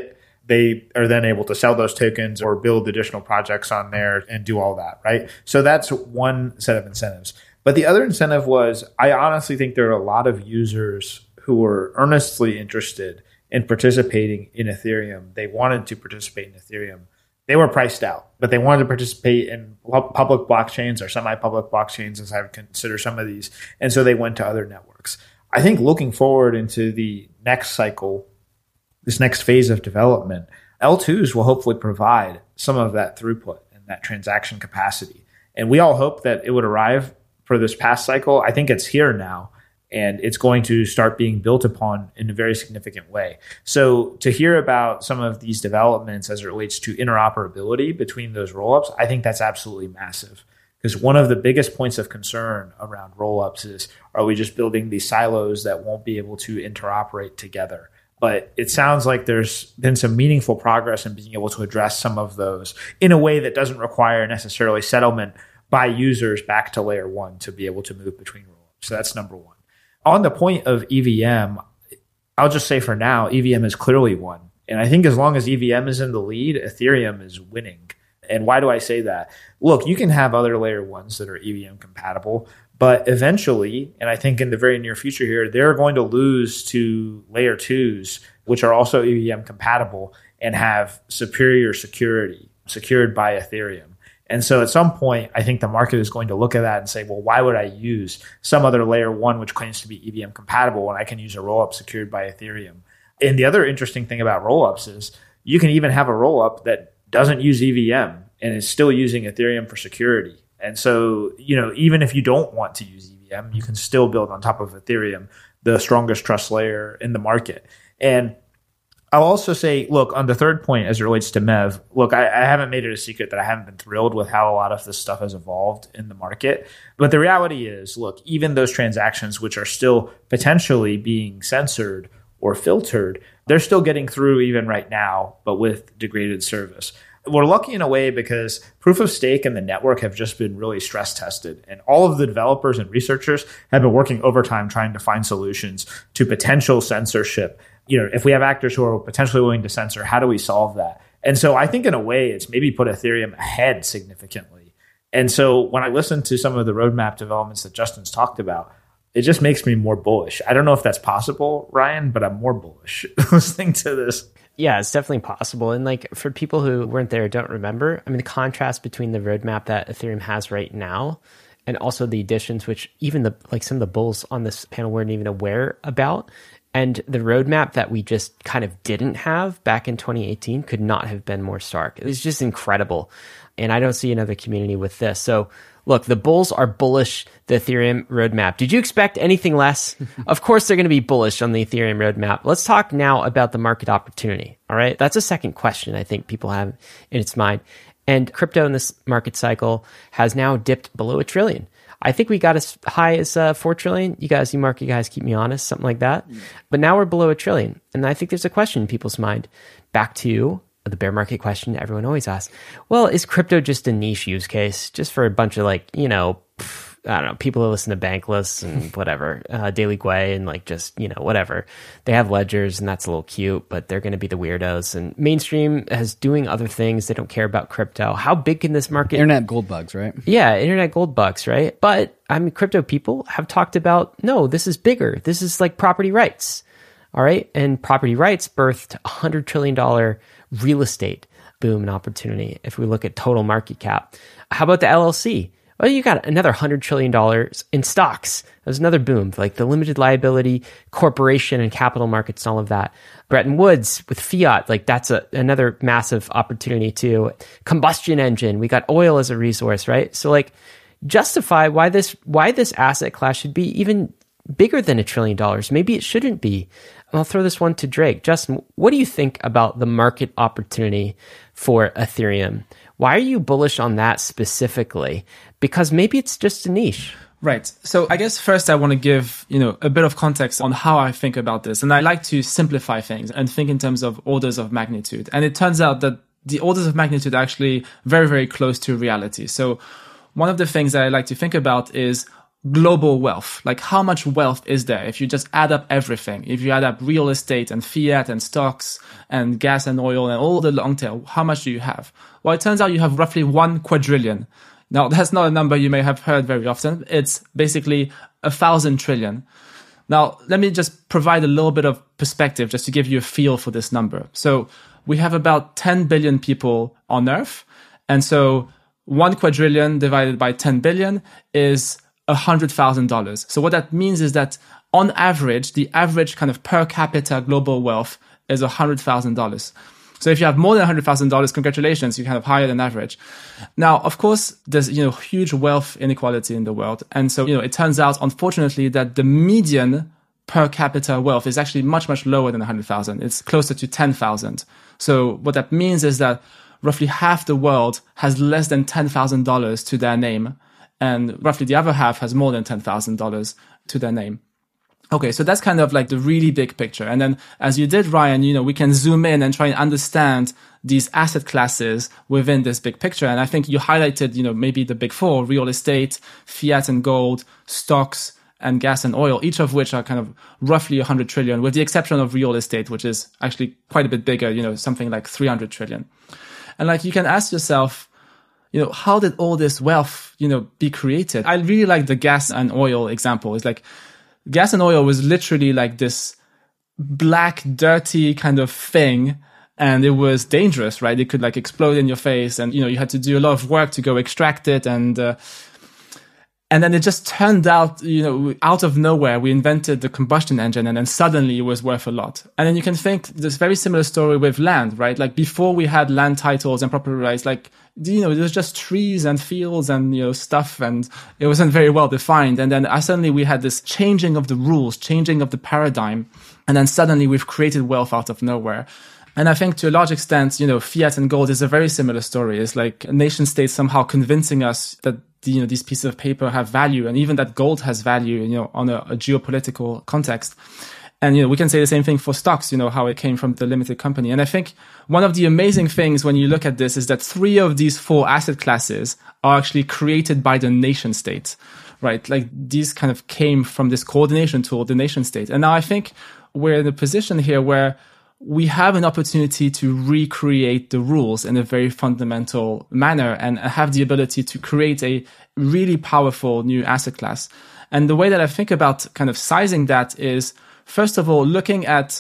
they are then able to sell those tokens or build additional projects on there and do all that, right? So that's one set of incentives. But the other incentive was, I honestly think there are a lot of users who were earnestly interested in participating in Ethereum. They wanted to participate in Ethereum. They were priced out, but they wanted to participate in public blockchains or semi-public blockchains, as I would consider some of these. And so they went to other networks. I think looking forward into the next cycle, this next phase of development, L twos will hopefully provide some of that throughput and that transaction capacity. And we all hope that it would arrive for this past cycle. I think it's here now, and it's going to start being built upon in a very significant way. So to hear about some of these developments as it relates to interoperability between those rollups, I think that's absolutely massive. Because one of the biggest points of concern around rollups is, are we just building these silos that won't be able to interoperate together? But it sounds like there's been some meaningful progress in being able to address some of those in a way that doesn't require necessarily settlement by users back to layer one to be able to move between rollups. So that's number one. On the point of E V M, I'll just say for now, E V M is clearly one. And I think as long as E V M is in the lead, Ethereum is winning. And why do I say that? Look, you can have other layer ones that are E V M compatible, but eventually, and I think in the very near future here, they're going to lose to layer twos, which are also E V M compatible and have superior security secured by Ethereum. And so at some point, I think the market is going to look at that and say, well, why would I use some other layer one, which claims to be E V M compatible, when I can use a rollup secured by Ethereum? And the other interesting thing about rollups is you can even have a rollup that doesn't use E V M and is still using Ethereum for security. And so, you know, even if you don't want to use E V M, you can still build on top of Ethereum the strongest trust layer in the market. And I'll also say, look, on the third point as it relates to M E V, look, I, I haven't made it a secret that I haven't been thrilled with how a lot of this stuff has evolved in the market. But the reality is, look, even those transactions which are still potentially being censored or filtered, they're still getting through even right now, but with degraded service. We're lucky in a way because proof of stake and the network have just been really stress tested. And all of the developers and researchers have been working overtime trying to find solutions to potential censorship. You know, if we have actors who are potentially willing to censor, how do we solve that? And so I think in a way, it's maybe put Ethereum ahead significantly. And so when I listen to some of the roadmap developments that Justin's talked about, it just makes me more bullish. I don't know if that's possible, Ryan, but I'm more bullish listening to this. Yeah, it's definitely possible. And like for people who weren't there, don't remember, I mean, the contrast between the roadmap that Ethereum has right now and also the additions, which even the like some of the bulls on this panel weren't even aware about, and the roadmap that we just kind of didn't have back in twenty eighteen could not have been more stark. It was just incredible. And I don't see another community with this. So look, the bulls are bullish the Ethereum roadmap. Did you expect anything less? Of course, they're going to be bullish on the Ethereum roadmap. Let's talk now about the market opportunity. All right. That's a second question I think people have in its mind. And crypto in this market cycle has now dipped below a trillion. I think we got as high as uh, four trillion. You guys, you market guys, keep me honest, something like that. Mm. But now we're below a trillion. And I think there's a question in people's mind back to the bear market question everyone always asks. Well, is crypto just a niche use case just for a bunch of like, you know, pff, I don't know, people who listen to Bankless and whatever, uh, Daily Gwei and like just, you know, whatever. They have ledgers and that's a little cute, but they're going to be the weirdos. And mainstream is doing other things. They don't care about crypto. How big can this market? Internet gold bugs, right? Yeah, internet gold bugs, right? But I mean, crypto people have talked about, no, this is bigger. This is like property rights. All right. And property rights birthed a one hundred trillion dollars real estate boom and opportunity. If we look at total market cap, how about the L L C? Well, you got another one hundred trillion dollars in stocks. There's another boom, like the limited liability corporation and capital markets and all of that. Bretton Woods with fiat, like that's a, another massive opportunity too. Combustion engine, we got oil as a resource, right? So like justify why this, why this asset class should be even bigger than a trillion dollars. Maybe it shouldn't be. I'll throw this one to Drake. Justin, what do you think about the market opportunity for Ethereum? Why are you bullish on that specifically? Because maybe it's just a niche. Right. So I guess first I want to give, you know, a bit of context on how I think about this. And I like to simplify things and think in terms of orders of magnitude. And it turns out that the orders of magnitude are actually very, very close to reality. So one of the things that I like to think about is global wealth. Like how much wealth is there if you just add up everything? If you add up real estate and fiat and stocks and gas and oil and all the long tail, how much do you have? Well, it turns out you have roughly one quadrillion. Now, that's not a number you may have heard very often. It's basically a thousand trillion. Now, let me just provide a little bit of perspective just to give you a feel for this number. So we have about ten billion people on Earth. And so one quadrillion divided by ten billion is one hundred thousand dollars. So what that means is that on average, the average kind of per capita global wealth is one hundred thousand dollars. So if you have more than one hundred thousand dollars, congratulations, you're kind of higher than average. Now, of course, there's, you know, huge wealth inequality in the world. And so, you know, it turns out, unfortunately, that the median per capita wealth is actually much, much lower than one hundred thousand. It's closer to ten thousand. So what that means is that roughly half the world has less than ten thousand dollars to their name. And roughly the other half has more than ten thousand dollars to their name. Okay, so that's kind of like the really big picture. And then as you did, Ryan, you know, we can zoom in and try and understand these asset classes within this big picture. And I think you highlighted, you know, maybe the big four: real estate, fiat and gold, stocks, and gas and oil, each of which are kind of roughly one hundred trillion, with the exception of real estate, which is actually quite a bit bigger, you know, something like three hundred trillion. And like you can ask yourself, you know, how did all this wealth, you know, be created? I really like the gas and oil example. It's like gas and oil was literally like this black, dirty kind of thing. And it was dangerous, right? It could like explode in your face. And, you know, you had to do a lot of work to go extract it. And, uh, and then it just turned out, you know, out of nowhere, we invented the combustion engine, and then suddenly it was worth a lot. And then you can think this very similar story with land, right? Like before we had land titles and property rights, like, you know, it was just trees and fields and, you know, stuff, and it wasn't very well defined. And then uh, suddenly we had this changing of the rules, changing of the paradigm. And then suddenly we've created wealth out of nowhere. And I think to a large extent, you know, fiat and gold is a very similar story. It's like nation states somehow convincing us that, you know, these pieces of paper have value, and even that gold has value, you know, on a, a geopolitical context. And, you know, we can say the same thing for stocks, you know, how it came from the limited company. And I think one of the amazing things when you look at this is that three of these four asset classes are actually created by the nation state, right? Like these kind of came from this coordination tool, the nation state. And now I think we're in a position here where we have an opportunity to recreate the rules in a very fundamental manner and have the ability to create a really powerful new asset class. And the way that I think about kind of sizing that is, first of all, looking at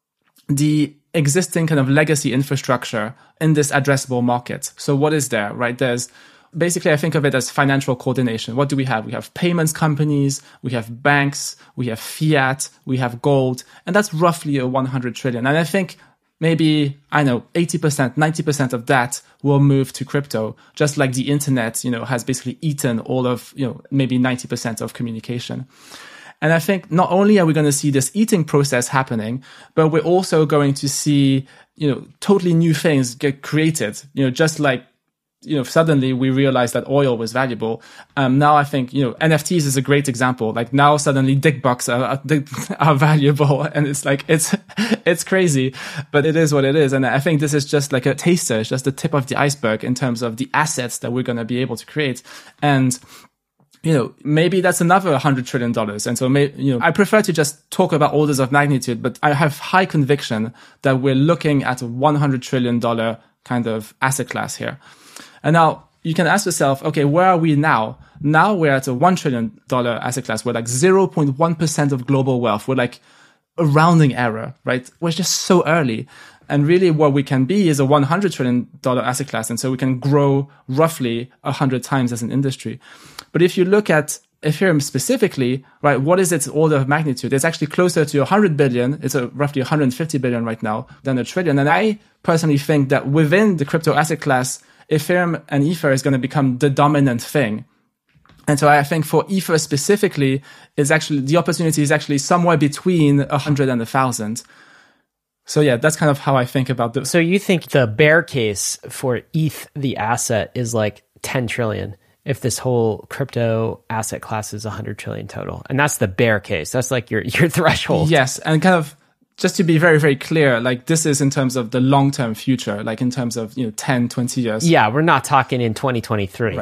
the existing kind of legacy infrastructure in this addressable market. So what is there, right? There's basically, I think of it as financial coordination. What do we have? We have payments companies, we have banks, we have fiat, we have gold, and that's roughly a one hundred trillion. And I think maybe, I know, eighty percent, ninety percent of that will move to crypto, just like the internet, you know, has basically eaten all of, you know, maybe ninety percent of communication. And I think not only are we going to see this eating process happening, but we're also going to see, you know, totally new things get created, you know, just like, you know, suddenly we realized that oil was valuable. Um, now I think, you know, N F Ts is a great example. Like now suddenly dick bucks are, are, are valuable, and it's like, it's, it's crazy, but it is what it is. And I think this is just like a taster. It's just the tip of the iceberg in terms of the assets that we're going to be able to create. And, you know, maybe that's another one hundred trillion dollars. And so, may, you know, I prefer to just talk about orders of magnitude, but I have high conviction that we're looking at a one hundred trillion dollars kind of asset class here. And now you can ask yourself, okay, where are we now? Now we're at a one trillion dollars asset class. We're like zero point one percent of global wealth. We're like a rounding error, right? We're just so early. And really what we can be is a one hundred trillion dollars asset class. And so we can grow roughly one hundred times as an industry. But if you look at Ethereum specifically, right, what is its order of magnitude? It's actually closer to one hundred billion. It's a roughly one hundred fifty billion right now than a trillion. And I personally think that within the crypto asset class, Ethereum and Ether is going to become the dominant thing. And so I think for Ether specifically, is actually the opportunity is actually somewhere between a hundred and a thousand. So yeah, that's kind of how I think about this. So you think the bear case for E T H, the asset, is like ten trillion if this whole crypto asset class is one hundred trillion total. And that's the bear case. That's like your, your threshold. Yes. And kind of just to be very, very clear, like this is in terms of the long-term future, like in terms of, you know, ten, twenty years. Yeah. We're not talking in twenty twenty-three. Right.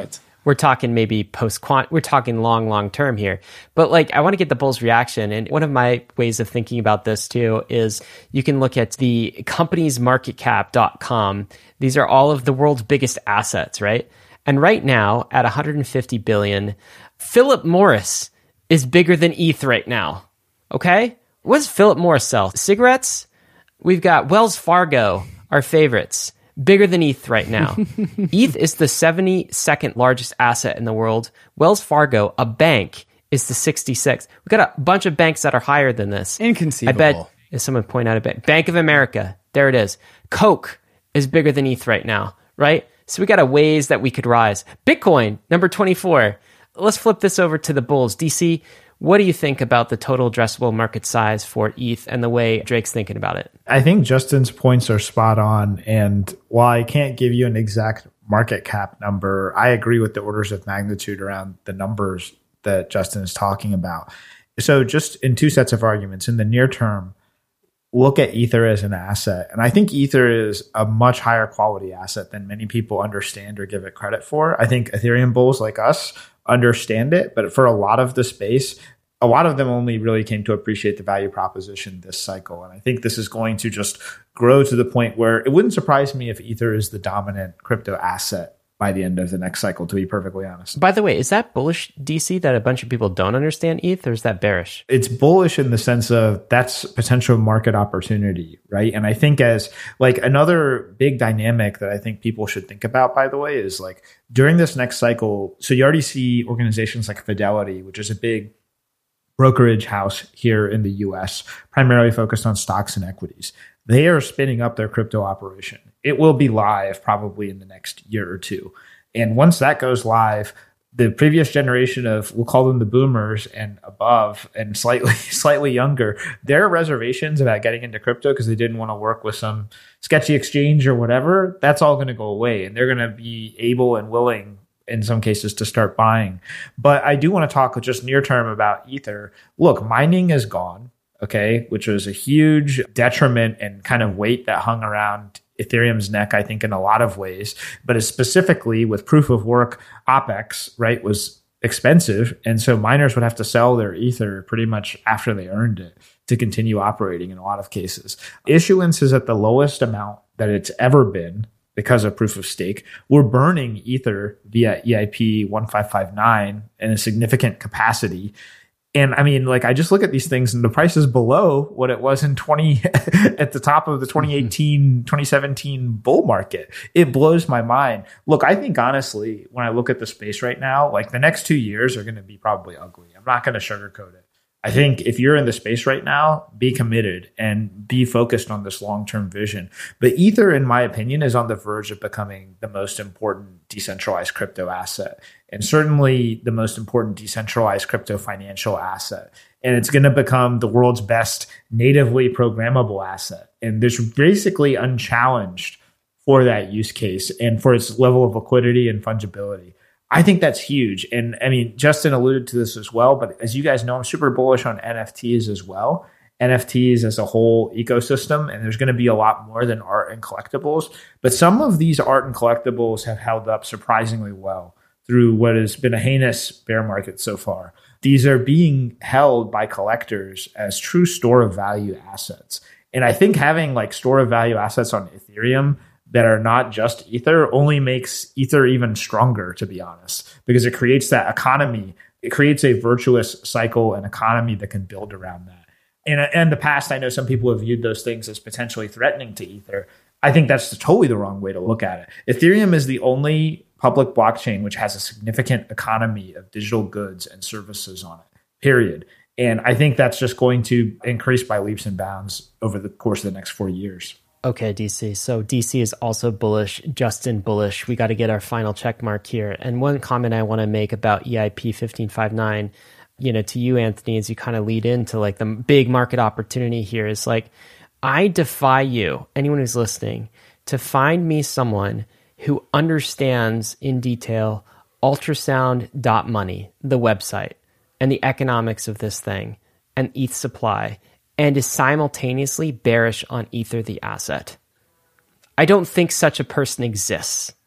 we're talking maybe post quant, we're talking long, long term here. But like, I want to get the bulls' reaction. And one of my ways of thinking about this too is you can look at the companies market cap dot com. These are all of the world's biggest assets, right? And right now at one hundred fifty billion, Philip Morris is bigger than E T H right now. Okay? What does Philip Morris sell? Cigarettes? We've got Wells Fargo, our favorites. Bigger than E T H right now. E T H is the seventy-second largest asset in the world. Wells Fargo, a bank, is the sixty-sixth. We've got a bunch of banks that are higher than this. Inconceivable. I bet, if someone point out a bank, Bank of America, there it is. Coke is bigger than E T H right now, right? So we got a ways that we could rise. Bitcoin, number twenty-four. Let's flip this over to the bulls. D C, what do you think about the total addressable market size for E T H and the way Drake's thinking about it? I think Justin's points are spot on. And while I can't give you an exact market cap number, I agree with the orders of magnitude around the numbers that Justin is talking about. So just in two sets of arguments, in the near term, look at Ether as an asset. And I think Ether is a much higher quality asset than many people understand or give it credit for. I think Ethereum bulls like us understand it, but for a lot of the space, a lot of them only really came to appreciate the value proposition this cycle. And I think this is going to just grow to the point where it wouldn't surprise me if Ether is the dominant crypto asset by the end of the next cycle, to be perfectly honest. By the way, is that bullish, D C, that a bunch of people don't understand E T H, or is that bearish? It's bullish in the sense of that's potential market opportunity, right? And I think as like another big dynamic that I think people should think about, by the way, is like during this next cycle, so you already see organizations like Fidelity, which is a big brokerage house here in the U S, primarily focused on stocks and equities. They are spinning up their crypto operation. It will be live probably in the next year or two. And once that goes live, the previous generation of, we'll call them the boomers and above and slightly slightly younger, their reservations about getting into crypto because they didn't want to work with some sketchy exchange or whatever, that's all going to go away. And they're going to be able and willing in some cases to start buying. But I do want to talk just near term about Ether. Look, mining is gone, okay, which was a huge detriment and kind of weight that hung around Ethereum's neck, I think, in a lot of ways. But specifically with proof of work, OpEx, right, was expensive. And so miners would have to sell their Ether pretty much after they earned it to continue operating in a lot of cases. Issuance is at the lowest amount that it's ever been because of proof of stake. We're burning Ether via E I P one five five nine in a significant capacity. And I mean, like, I just look at these things and the price is below what it was in twenty at the top of the twenty eighteen, twenty seventeen bull market. It blows my mind. Look, I think honestly, when I look at the space right now, like the next two years are going to be probably ugly. I'm not going to sugarcoat it. I think if you're in the space right now, be committed and be focused on this long-term vision. But Ether, in my opinion, is on the verge of becoming the most important decentralized crypto asset, and certainly the most important decentralized crypto financial asset. And it's going to become the world's best natively programmable asset. And there's basically unchallenged for that use case and for its level of liquidity and fungibility. I think that's huge. And I mean, Justin alluded to this as well, but as you guys know, I'm super bullish on N F Ts as well. N F Ts as a whole ecosystem, and there's going to be a lot more than art and collectibles. But some of these art and collectibles have held up surprisingly well through what has been a heinous bear market so far. These are being held by collectors as true store of value assets. And I think having like store of value assets on Ethereum that are not just Ether only makes Ether even stronger, to be honest, because it creates that economy. It creates a virtuous cycle and economy that can build around that. And in the past, I know some people have viewed those things as potentially threatening to Ether. I think that's totally the wrong way to look at it. Ethereum is the only public blockchain which has a significant economy of digital goods and services on it, period. And I think that's just going to increase by leaps and bounds over the course of the next four years. Okay, D C. So D C is also bullish, Justin bullish. We got to get our final check mark here. And one comment I want to make about E I P fifteen fifty-nine, you know, to you, Anthony, as you kind of lead into like the big market opportunity here is like, I defy you, anyone who's listening, to find me someone who understands in detail ultrasound dot money, the website, and the economics of this thing, and E T H supply, and is simultaneously bearish on Ether, the asset. I don't think such a person exists.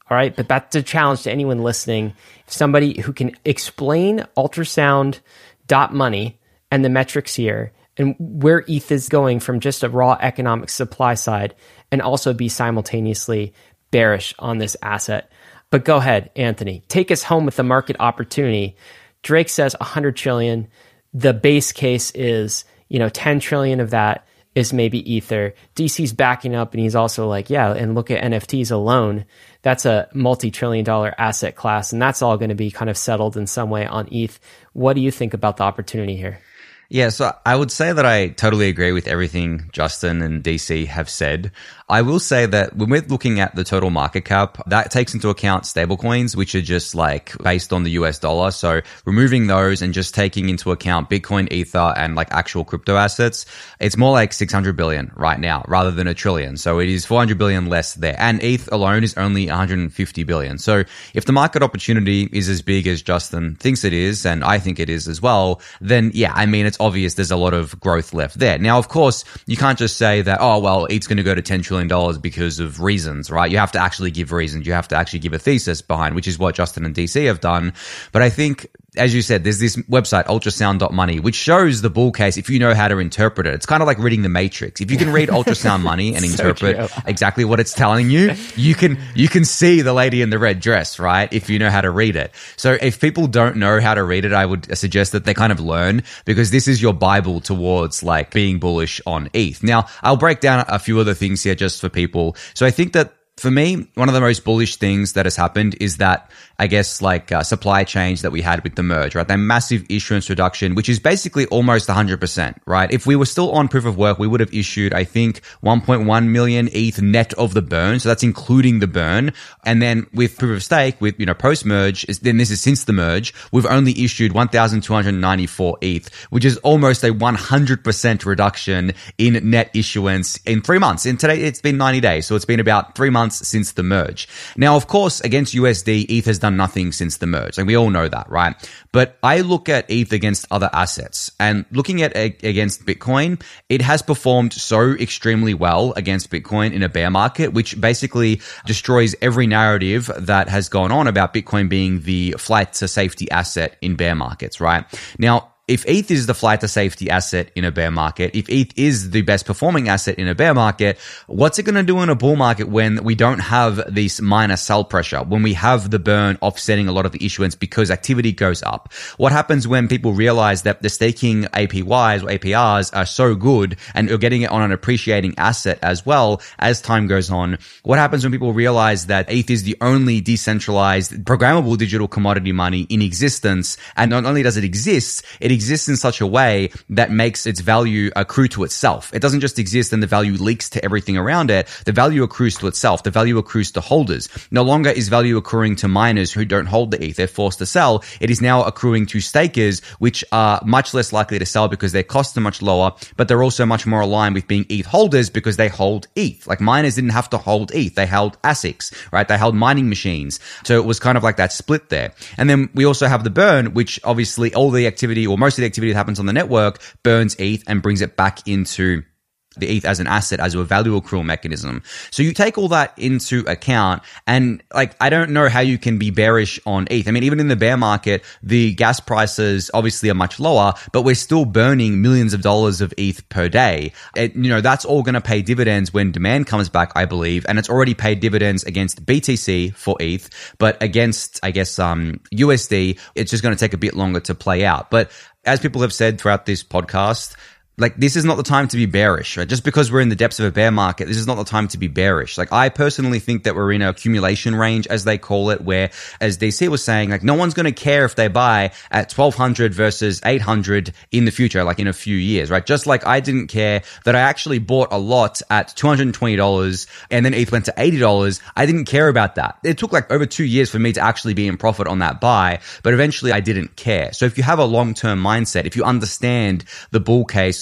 All right. But that's a challenge to anyone listening. Somebody who can explain ultrasound dot money and the metrics here and where E T H is going from just a raw economic supply side and also be simultaneously bearish on this asset. But go ahead, Anthony, take us home with the market opportunity. Drake says one hundred trillion. The base case is, you know, ten trillion of that is maybe Ether. D C's backing up and he's also like, yeah, and look at N F Ts alone. That's a multi-trillion dollar asset class, and that's all going to be kind of settled in some way on E T H. What do you think about the opportunity here? Yeah, so I would say that I totally agree with everything Justin and D C have said. I will say that when we're looking at the total market cap, that takes into account stablecoins, which are just like based on the U S dollar. So removing those and just taking into account Bitcoin, Ether, and like actual crypto assets, it's more like six hundred billion right now rather than a trillion. So it is four hundred billion less there. And E T H alone is only one hundred fifty billion. So if the market opportunity is as big as Justin thinks it is, and I think it is as well, then yeah, I mean, it's obvious there's a lot of growth left there. Now, of course, you can't just say that, oh, well, E T H's going to go to ten trillion dollars because of reasons, right? You have to actually give reasons. You have to actually give a thesis behind, which is what Justin and D C have done. But I think, as you said, there's this website, ultrasound dot money, which shows the bull case if you know how to interpret it. It's kind of like reading the Matrix. If you can read ultrasound money and So interpret true. exactly what it's telling you, you can you can see the lady in the red dress, right? If you know how to read it. So if people don't know how to read it, I would suggest that they kind of learn, because this is your Bible towards like being bullish on E T H. Now, I'll break down a few other things here just for people. So I think that for me, one of the most bullish things that has happened is that, I guess, like uh, supply change that we had with the merge, right? That massive issuance reduction, which is basically almost one hundred percent, right? If we were still on proof of work, we would have issued, I think, one point one million E T H net of the burn. So that's including the burn. And then with proof of stake, with, you know, post-merge, then this is since the merge, we've only issued one thousand two hundred ninety-four E T H, which is almost a one hundred percent reduction in net issuance in three months. And today it's been ninety days. So it's been about three months since the merge. Now, of course, against U S D, E T H has done nothing since the merge. Like we all know that, right? But I look at E T H against other assets, and looking at against Bitcoin, it has performed so extremely well against Bitcoin in a bear market, which basically destroys every narrative that has gone on about Bitcoin being the flight to safety asset in bear markets, right? Now, if E T H is the flight to safety asset in a bear market, if E T H is the best performing asset in a bear market, what's it going to do in a bull market when we don't have this minor sell pressure, when we have the burn offsetting a lot of the issuance because activity goes up? What happens when people realize that the staking A P Ys or A P Rs are so good and you're getting it on an appreciating asset as well as time goes on? What happens when people realize that E T H is the only decentralized programmable digital commodity money in existence? And not only does it exist, it exists in such a way that makes its value accrue to itself. It doesn't just exist and the value leaks to everything around it. The value accrues to itself. The value accrues to holders. No longer is value accruing to miners who don't hold the E T H. They're forced to sell. It is now accruing to stakers, which are much less likely to sell because their costs are much lower, but they're also much more aligned with being E T H holders because they hold E T H. Like miners didn't have to hold E T H. They held A S I Cs, right? They held mining machines. So it was kind of like that split there. And then we also have the burn, which obviously all the activity or most of the activity that happens on the network burns E T H and brings it back into the E T H as an asset, as a value accrual mechanism. So you take all that into account, and like, I don't know how you can be bearish on E T H. I mean, even in the bear market, the gas prices obviously are much lower, but we're still burning millions of dollars of E T H per day. It, you know, that's all going to pay dividends when demand comes back, I believe, and it's already paid dividends against B T C for E T H, but against, I guess, um, U S D, it's just going to take a bit longer to play out. But as people have said throughout this podcast, like, this is not the time to be bearish, right? Just because we're in the depths of a bear market, this is not the time to be bearish. Like, I personally think that we're in an accumulation range, as they call it, where, as D C was saying, like, no one's going to care if they buy at twelve hundred versus eight hundred in the future, like in a few years, right? Just like I didn't care that I actually bought a lot at two hundred twenty dollars and then E T H went to eighty dollars. I didn't care about that. It took like over two years for me to actually be in profit on that buy, but eventually I didn't care. So if you have a long-term mindset, if you understand the bull case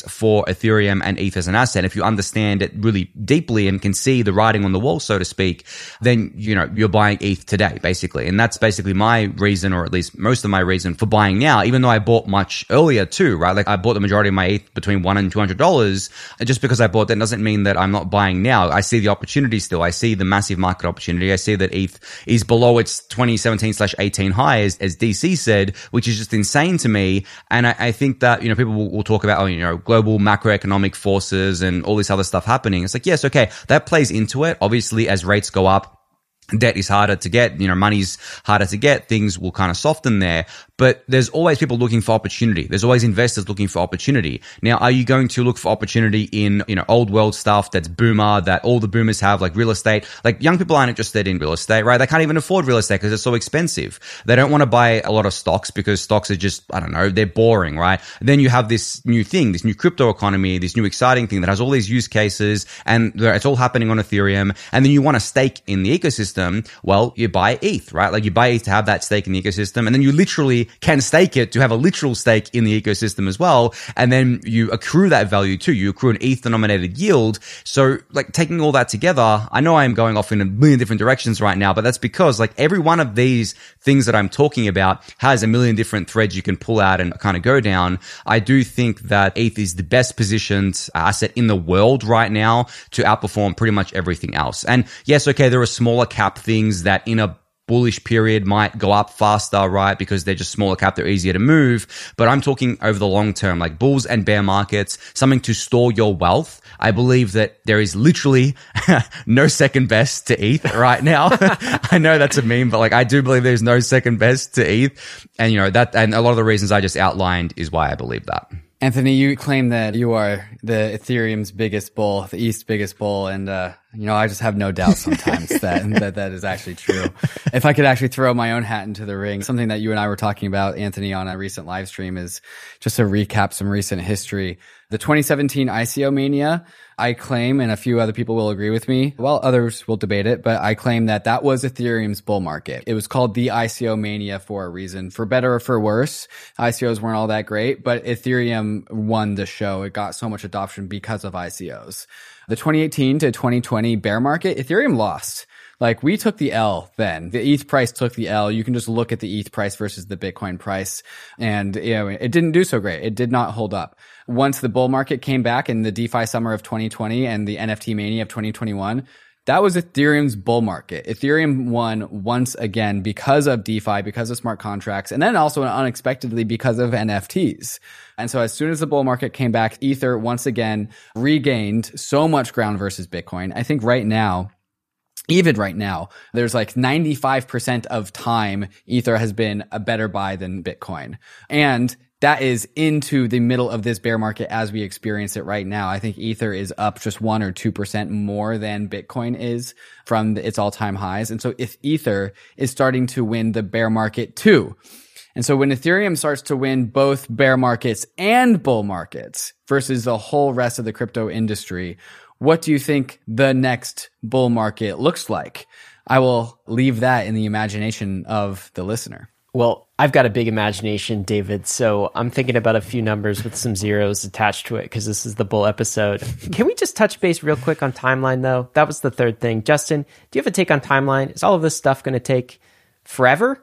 for Ethereum and E T H as an asset, if you understand it really deeply and can see the writing on the wall, so to speak, then, you know, you're buying E T H today, basically. And that's basically my reason, or at least most of my reason for buying now, even though I bought much earlier too, right? Like I bought the majority of my E T H between one and two hundred dollars. Just because I bought that doesn't mean that I'm not buying now. I see the opportunity still. I see the massive market opportunity. I see that E T H is below its twenty seventeen slash eighteen high, as, as D C said, which is just insane to me. And I, I think that, you know, people will, will talk about, oh, you know, global macroeconomic forces and all this other stuff happening. It's like, yes, okay, that plays into it. Obviously, as rates go up, debt is harder to get, you know, money's harder to get, things will kind of soften there. But there's always people looking for opportunity. There's always investors looking for opportunity. Now, are you going to look for opportunity in, you know, old world stuff that's boomer, that all the boomers have, like real estate? Like young people aren't interested in real estate, right? They can't even afford real estate because it's so expensive. They don't want to buy a lot of stocks because stocks are just, I don't know, they're boring, right? Then you have this new thing, this new crypto economy, this new exciting thing that has all these use cases, and it's all happening on Ethereum. And then you want a stake in the ecosystem. Well, you buy E T H, right? Like you buy E T H to have that stake in the ecosystem, and then you literally can stake it to have a literal stake in the ecosystem as well. And then you accrue that value too. You accrue an E T H denominated yield. So like taking all that together, I know I'm going off in a million different directions right now, but that's because like every one of these things that I'm talking about has a million different threads you can pull out and kind of go down. I do think that E T H is the best positioned asset in the world right now to outperform pretty much everything else. And yes, okay, there are smaller cap things that in a bullish period might go up faster, right? Because they're just smaller cap, they're easier to move. But I'm talking over the long term, like bulls and bear markets, something to store your wealth. I believe that there is literally no second best to E T H right now. I know that's a meme, but like I do believe there's no second best to E T H. And you know, that, and a lot of the reasons I just outlined is why I believe that. Anthony, you claim that you are the Ethereum's biggest bull, the E T H's biggest bull, and uh, you know, I just have no doubt sometimes that, that that is actually true. If I could actually throw my own hat into the ring, something that you and I were talking about, Anthony, on a recent live stream is just to recap some recent history. The twenty seventeen I C O mania, I claim, and a few other people will agree with me, well, others will debate it, but I claim that that was Ethereum's bull market. It was called the I C O mania for a reason. For better or for worse, I C Os weren't all that great, but Ethereum won the show. It got so much adoption because of I C Os. The twenty eighteen to twenty twenty bear market, Ethereum lost. Like we took the L then. The E T H price took the L. You can just look at the E T H price versus the Bitcoin price. And, you know, it didn't do so great. It did not hold up. Once the bull market came back in the DeFi summer of twenty twenty and the N F T mania of twenty twenty-one, that was Ethereum's bull market. Ethereum won once again because of DeFi, because of smart contracts, and then also unexpectedly because of N F Ts. And so as soon as the bull market came back, Ether once again regained so much ground versus Bitcoin. I think right now, even right now, there's like ninety-five percent of time Ether has been a better buy than Bitcoin. And that is into the middle of this bear market as we experience it right now. I think Ether is up just one or two percent more than Bitcoin is from its all-time highs. And so if Ether is starting to win the bear market too. And so when Ethereum starts to win both bear markets and bull markets versus the whole rest of the crypto industry, what do you think the next bull market looks like? I will leave that in the imagination of the listener. Well, I've got a big imagination, David, so I'm thinking about a few numbers with some zeros attached to it because this is the bull episode. Can we just touch base real quick on timeline, though? That was the third thing. Justin, do you have a take on timeline? Is all of this stuff going to take forever?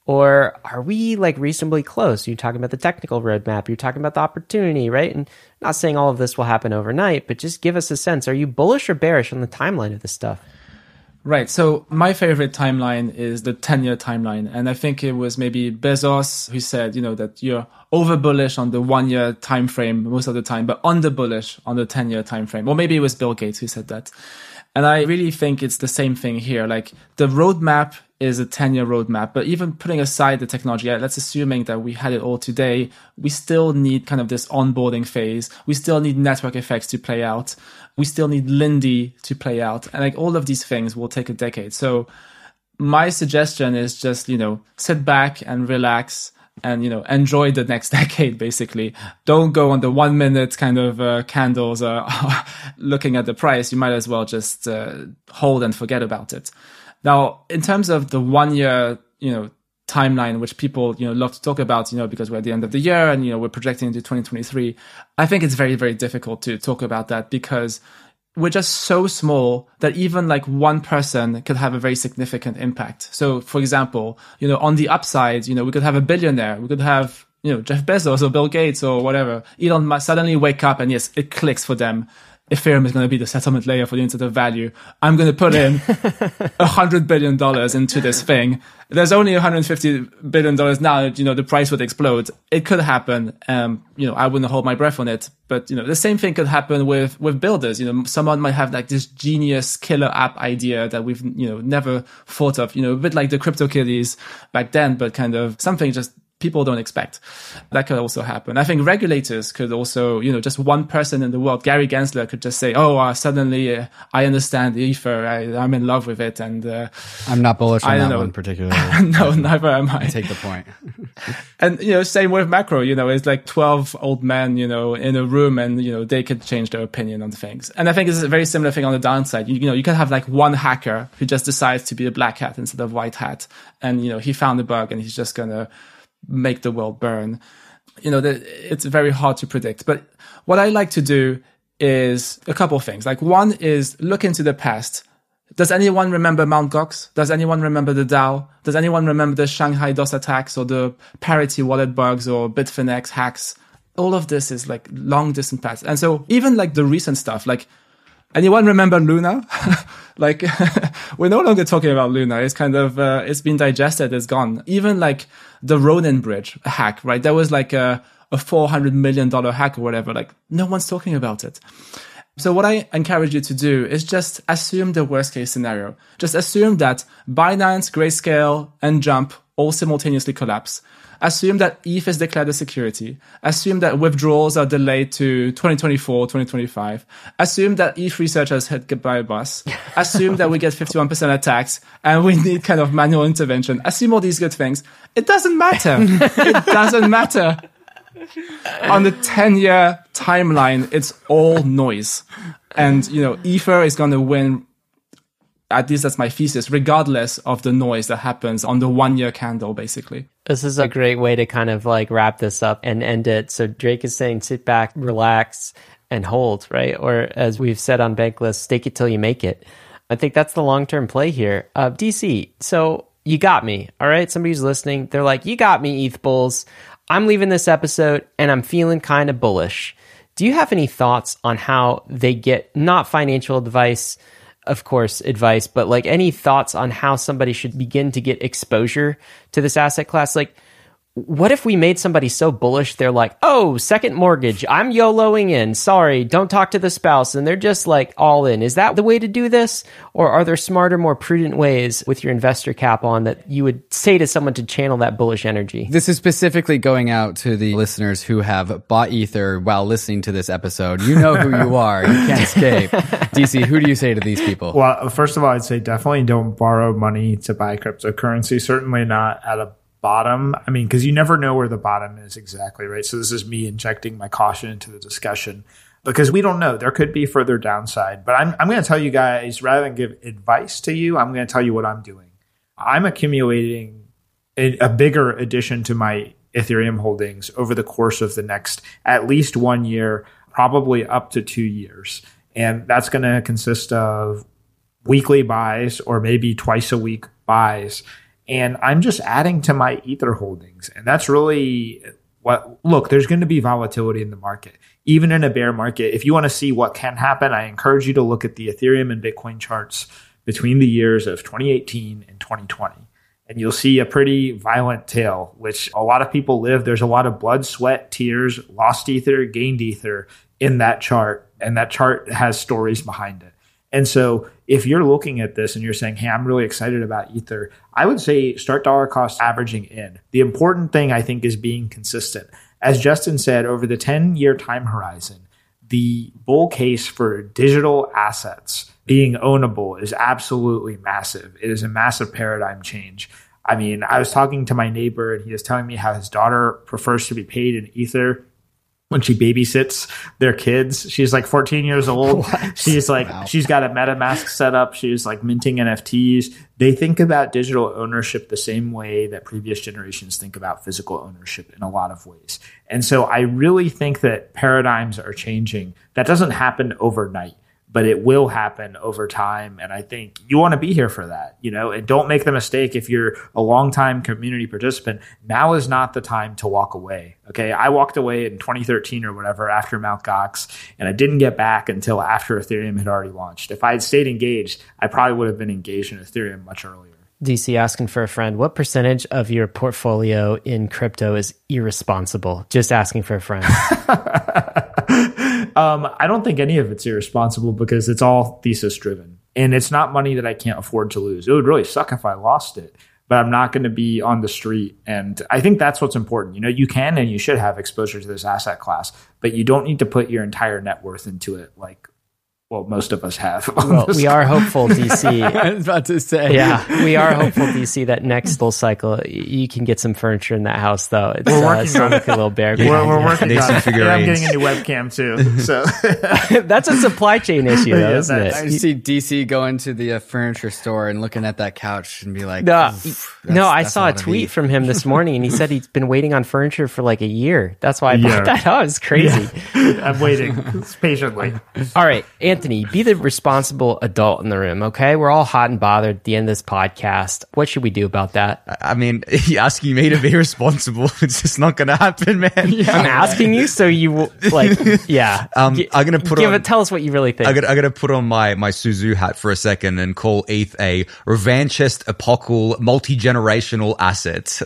Or are we like reasonably close? You're talking about the technical roadmap. You're talking about the opportunity, right? And not saying all of this will happen overnight, but just give us a sense. Are you bullish or bearish on the timeline of this stuff? Right. So my favorite timeline is the ten-year timeline. And I think it was maybe Bezos who said, you know, that you're over bullish on the one-year time frame most of the time, but under bullish on the ten-year time frame. Or maybe it was Bill Gates who said that. And I really think it's the same thing here. Like the roadmap is a ten-year roadmap, but even putting aside the technology, let's assuming that we had it all today, we still need kind of this onboarding phase. We still need network effects to play out. We still need Lindy to play out. And like all of these things will take a decade. So my suggestion is just, you know, sit back and relax and, you know, enjoy the next decade, basically. Don't go on the one minute kind of uh, candles uh, looking at the price. You might as well just uh, hold and forget about it. Now, in terms of the one year, you know, timeline, which people, you know, love to talk about, you know, because we're at the end of the year and, you know, we're projecting into twenty twenty-three. I think it's very, very difficult to talk about that because we're just so small that even like one person could have a very significant impact. So for example, you know, on the upside, you know, we could have a billionaire, we could have, you know, Jeff Bezos or Bill Gates or whatever. Elon Musk suddenly wake up and yes, it clicks for them. Ethereum is going to be the settlement layer for the internet of value. I'm going to put in a hundred billion dollars into this thing. There's only one hundred fifty billion dollars now. You know, the price would explode. It could happen. Um, you know, I wouldn't hold my breath on it, but you know, the same thing could happen with, with builders. You know, someone might have like this genius killer app idea that we've, you know, never thought of, you know, a bit like the CryptoKitties back then, but kind of something just people don't expect. That could also happen. I think regulators could also, you know, just one person in the world, Gary Gensler, could just say, oh, uh, suddenly uh, I understand Ether. I, I'm in love with it. And uh, I'm not bullish on I that know. one particularly. No, never am I. I take the point. And, you know, same with macro, you know, it's like twelve old men, you know, in a room and, you know, they could change their opinion on things. And I think it's a very similar thing on the downside. You, you know, you can have like one hacker who just decides to be a black hat instead of white hat. And, you know, he found a bug and he's just going to make the world burn. You know, the, it's very hard to predict. But what I like to do is a couple of things. Like one is look into the past. Does anyone remember Mount Gox? Does anyone remember the DAO? Does anyone remember the Shanghai DOS attacks or the Parity wallet bugs or Bitfinex hacks? All of this is like long distant past. And so even like the recent stuff, like anyone remember Luna? Like we're no longer talking about Luna. It's kind of, uh, it's been digested. It's gone. Even like the Ronin Bridge hack, right? There was like a, a four hundred million dollars hack or whatever. Like no one's talking about it. So what I encourage you to do is just assume the worst case scenario. Just assume that Binance, Grayscale, and Jump all simultaneously collapse. Assume that E T H is declared a security. Assume that withdrawals are delayed to twenty twenty-four, twenty twenty-five. Assume that E T H researchers hit goodbye bus. Assume that we get fifty-one percent attacks and we need kind of manual intervention. Assume all these good things. It doesn't matter. It doesn't matter. On the ten-year timeline, it's all noise. And, you know, Ether is going to win. At least that's my thesis, regardless of the noise that happens on the one-year candle, basically. This is a great way to kind of like wrap this up and end it. So Drake is saying, sit back, relax, and hold, right? Or as we've said on Bankless, stake it till you make it. I think that's the long-term play here. Uh, D C, so you got me, all right? Somebody's listening. They're like, you got me, E T H Bulls. I'm leaving this episode and I'm feeling kind of bullish. Do you have any thoughts on how they get, not financial advice, of course, advice, but like any thoughts on how somebody should begin to get exposure to this asset class? Like, what if we made somebody so bullish they're like, oh, second mortgage, I'm YOLOing in, sorry, don't talk to the spouse, and they're just like all in. Is that the way to do this? Or are there smarter, more prudent ways with your investor cap on that you would say to someone to channel that bullish energy? This is specifically going out to the listeners who have bought Ether while listening to this episode. You know who you are. You can't escape. D C, who do you say to these people? Well, first of all, I'd say definitely don't borrow money to buy cryptocurrency. Certainly not at a bottom. I mean, because you never know where the bottom is exactly, right? So this is me injecting my caution into the discussion because we don't know. There could be further downside. But I'm, I'm going to tell you guys, rather than give advice to you, I'm going to tell you what I'm doing. I'm accumulating a, a bigger addition to my Ethereum holdings over the course of the next at least one year, probably up to two years. And that's going to consist of weekly buys or maybe twice a week buys. And I'm just adding to my Ether holdings. And that's really what, look, there's going to be volatility in the market. Even in a bear market, if you want to see what can happen, I encourage you to look at the Ethereum and Bitcoin charts between the years of twenty eighteen and twenty twenty. And you'll see a pretty violent tail, which a lot of people live. There's a lot of blood, sweat, tears, lost Ether, gained Ether in that chart. And that chart has stories behind it. And so if you're looking at this and you're saying, hey, I'm really excited about Ether, I would say start dollar cost averaging in. The important thing, I think, is being consistent. As Justin said, over the ten-year time horizon, the bull case for digital assets being ownable is absolutely massive. It is a massive paradigm change. I mean, I was talking to my neighbor and he was telling me how his daughter prefers to be paid in Ether when she babysits their kids. She's like fourteen years old. What? She's like, wow. She's got a MetaMask set up. She's like minting N F Ts. They think about digital ownership the same way that previous generations think about physical ownership in a lot of ways. And so I really think that paradigms are changing. That doesn't happen overnight, but it will happen over time. And I think you want to be here for that, you know, and don't make the mistake. If you're a longtime community participant, now is not the time to walk away. Okay. I walked away in twenty thirteen or whatever after Mt. Gox, and I didn't get back until after Ethereum had already launched. If I had stayed engaged, I probably would have been engaged in Ethereum much earlier. D C asking for a friend. What percentage of your portfolio in crypto is irresponsible? Just asking for a friend. um, I don't think any of it's irresponsible because it's all thesis driven. And it's not money that I can't afford to lose. It would really suck if I lost it, but I'm not going to be on the street. And I think that's what's important. You know, you can and you should have exposure to this asset class, but you don't need to put your entire net worth into it like, well, most of us have. Well, we are hopeful, D C. I was about to say. Yeah, we are hopeful, D C, that next bull cycle, you can get some furniture in that house, though. It's, we're uh, working on like a little bear. Yeah, we're, we're working Need on some it. And I'm figurines. getting a new webcam, too. So That's a supply chain issue, though, Yeah, isn't it? that's- I see D C go into the uh, furniture store and looking at that couch and be like, No, "Oof, no, that's- I that's saw a lot of tweet beef." from him this morning, and he said he's been waiting on furniture for like a year. That's why I Yeah. brought that up. It's crazy. I'm waiting patiently. All right, Anthony, be the responsible adult in the room, okay? We're all hot and bothered at the end of this podcast. What should we do about that? I mean, you're asking me to be responsible. It's just not going to happen, man. I'm asking you, so you will, like, yeah. Um, Gi- I'm gonna put give on- it. Tell us what you really think. I got, I got to put on my, my Suzu hat for a second and call E T H a revanchist, epochal, multi-generational asset.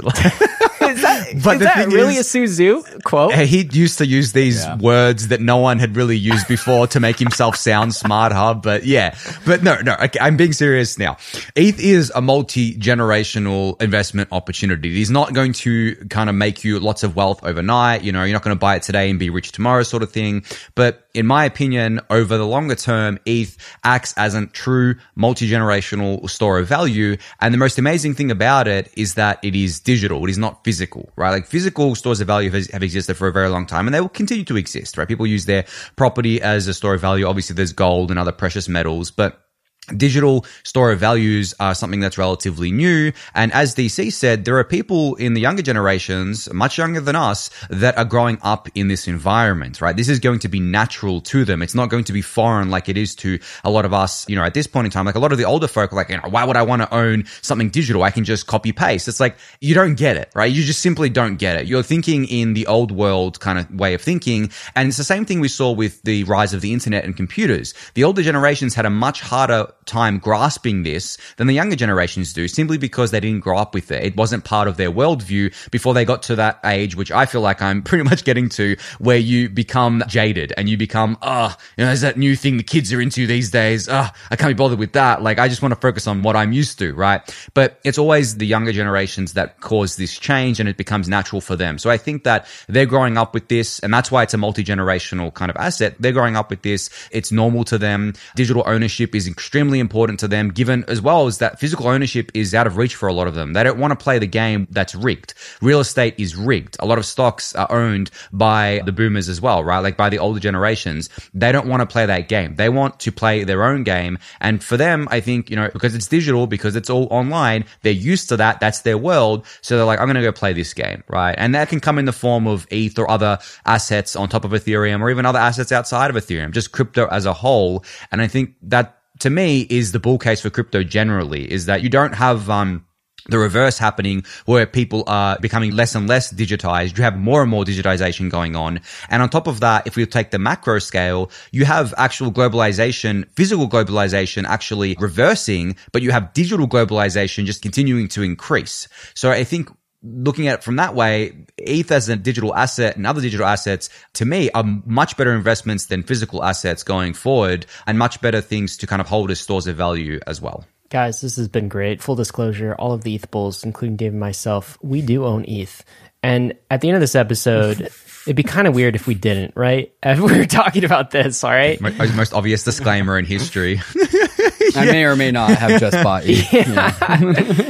is that, But is the that thing really is- a Suzu quote? He used to use these Yeah. words that no one had really used before to make himself sound smarter. But yeah, but no, no, okay, I'm being serious now. E T H is a multi-generational investment opportunity. It is not going to kind of make you lots of wealth overnight. You know, you're not going to buy it today and be rich tomorrow sort of thing. But in my opinion, over the longer term, E T H acts as a true multi-generational store of value. And the most amazing thing about it is that it is digital. It is not physical, right? Like physical stores of value have, have existed for a very long time and they will continue to exist, right? People use their property as a store of value. Obviously there's gold and other precious metals, but digital store of values are something that's relatively new. And as D C said, there are people in the younger generations, much younger than us, that are growing up in this environment, right? This is going to be natural to them. It's not going to be foreign like it is to a lot of us, you know, at this point in time. Like a lot of the older folk are like, you know, why would I want to own something digital? I can just copy paste. It's like, you don't get it, right? You just simply don't get it. You're thinking in the old world kind of way of thinking. And it's the same thing we saw with the rise of the internet and computers. The older generations had a much harder time grasping this than the younger generations do, simply because they didn't grow up with it. It wasn't part of their worldview before they got to that age, which I feel like I'm pretty much getting to, where you become jaded and you become, oh, you know, there's that new thing the kids are into these days. Oh, I can't be bothered with that. Like, I just want to focus on what I'm used to, right? But it's always the younger generations that cause this change and it becomes natural for them. So I think that they're growing up with this, and that's why it's a multi-generational kind of asset. They're growing up with this. It's normal to them. Digital ownership is extremely important to them, given as well as that physical ownership is out of reach for a lot of them. They don't want to play the game that's rigged. Real estate is rigged. A lot of stocks are owned by the boomers as well, right? Like by the older generations. They don't want to play that game. They want to play their own game. And for them, I think, you know, because it's digital, because it's all online, they're used to that. That's their world. So they're like, I'm going to go play this game, right? And that can come in the form of E T H or other assets on top of Ethereum, or even other assets outside of Ethereum, just crypto as a whole. And I think that, to me, is the bull case for crypto generally, is that you don't have um the reverse happening where people are becoming less and less digitized. You have more and more digitization going on. And on top of that, if we take the macro scale, you have actual globalization, physical globalization actually reversing, but you have digital globalization just continuing to increase. So I think looking at it from that way, E T H as a digital asset and other digital assets, to me, are much better investments than physical assets going forward, and much better things to kind of hold as stores of value as well. Guys, this has been great. Full disclosure, all of the E T H bulls, including Dave and myself, we do own E T H. And at the end of this episode, it'd be kind of weird if we didn't, right? If we were talking about this, all right? Most, most obvious disclaimer in history. I may or may not have just bought E T H. Yeah. Yeah.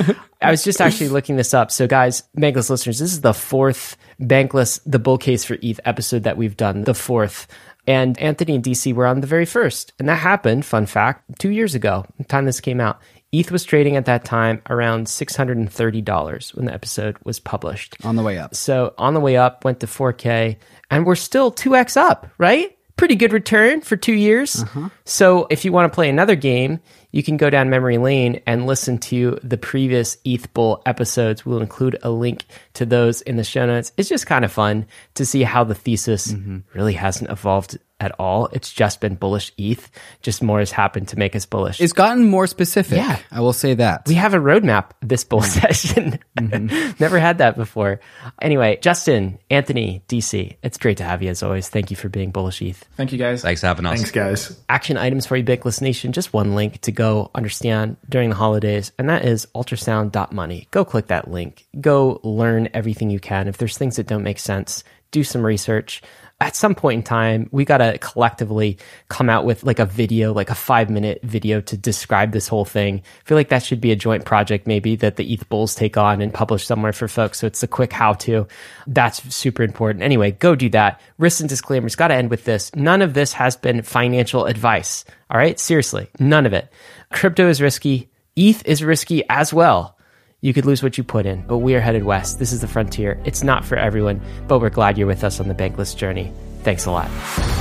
I was just actually looking this up. So guys, Bankless listeners, this is the fourth Bankless, the bull case for E T H episode that we've done, the fourth. And Anthony and D C were on the very first. And that happened, fun fact, two years ago, the time this came out. E T H was trading at that time around six hundred thirty dollars when the episode was published. On the way up. So on the way up, went to four K, and we're still two X up, right? Pretty good return for two years. Uh-huh. So if you want to play another game, you can go down memory lane and listen to the previous E T H Bull episodes. We'll include a link to those in the show notes. It's just kind of fun to see how the thesis mm-hmm. really hasn't evolved at all. It's just been bullish E T H. Just more has happened to make us bullish. It's gotten more specific. Yeah. I will say that. We have a roadmap this bull session. Mm-hmm. Never had that before. Anyway, Justin, Anthony, D C, it's great to have you as always. Thank you for being bullish E T H. Thank you, guys. Thanks for having us. Thanks, guys. Action items for you, Bankless Nation. Just one link to go understand during the holidays, and that is ultrasound dot money. Go click that link. Go learn everything you can. If there's things that don't make sense, do some research. At some point in time, we got to collectively come out with like a video, like a five minute video to describe this whole thing. I feel like that should be a joint project maybe that the E T H Bulls take on and publish somewhere for folks. So it's a quick how to. That's super important. Anyway, go do that. Risks and disclaimers. Got to end with this. None of this has been financial advice. All right. Seriously. None of it. Crypto is risky. E T H is risky as well. You could lose what you put in, but we are headed west. This is the frontier. It's not for everyone, but we're glad you're with us on the Bankless journey. Thanks a lot.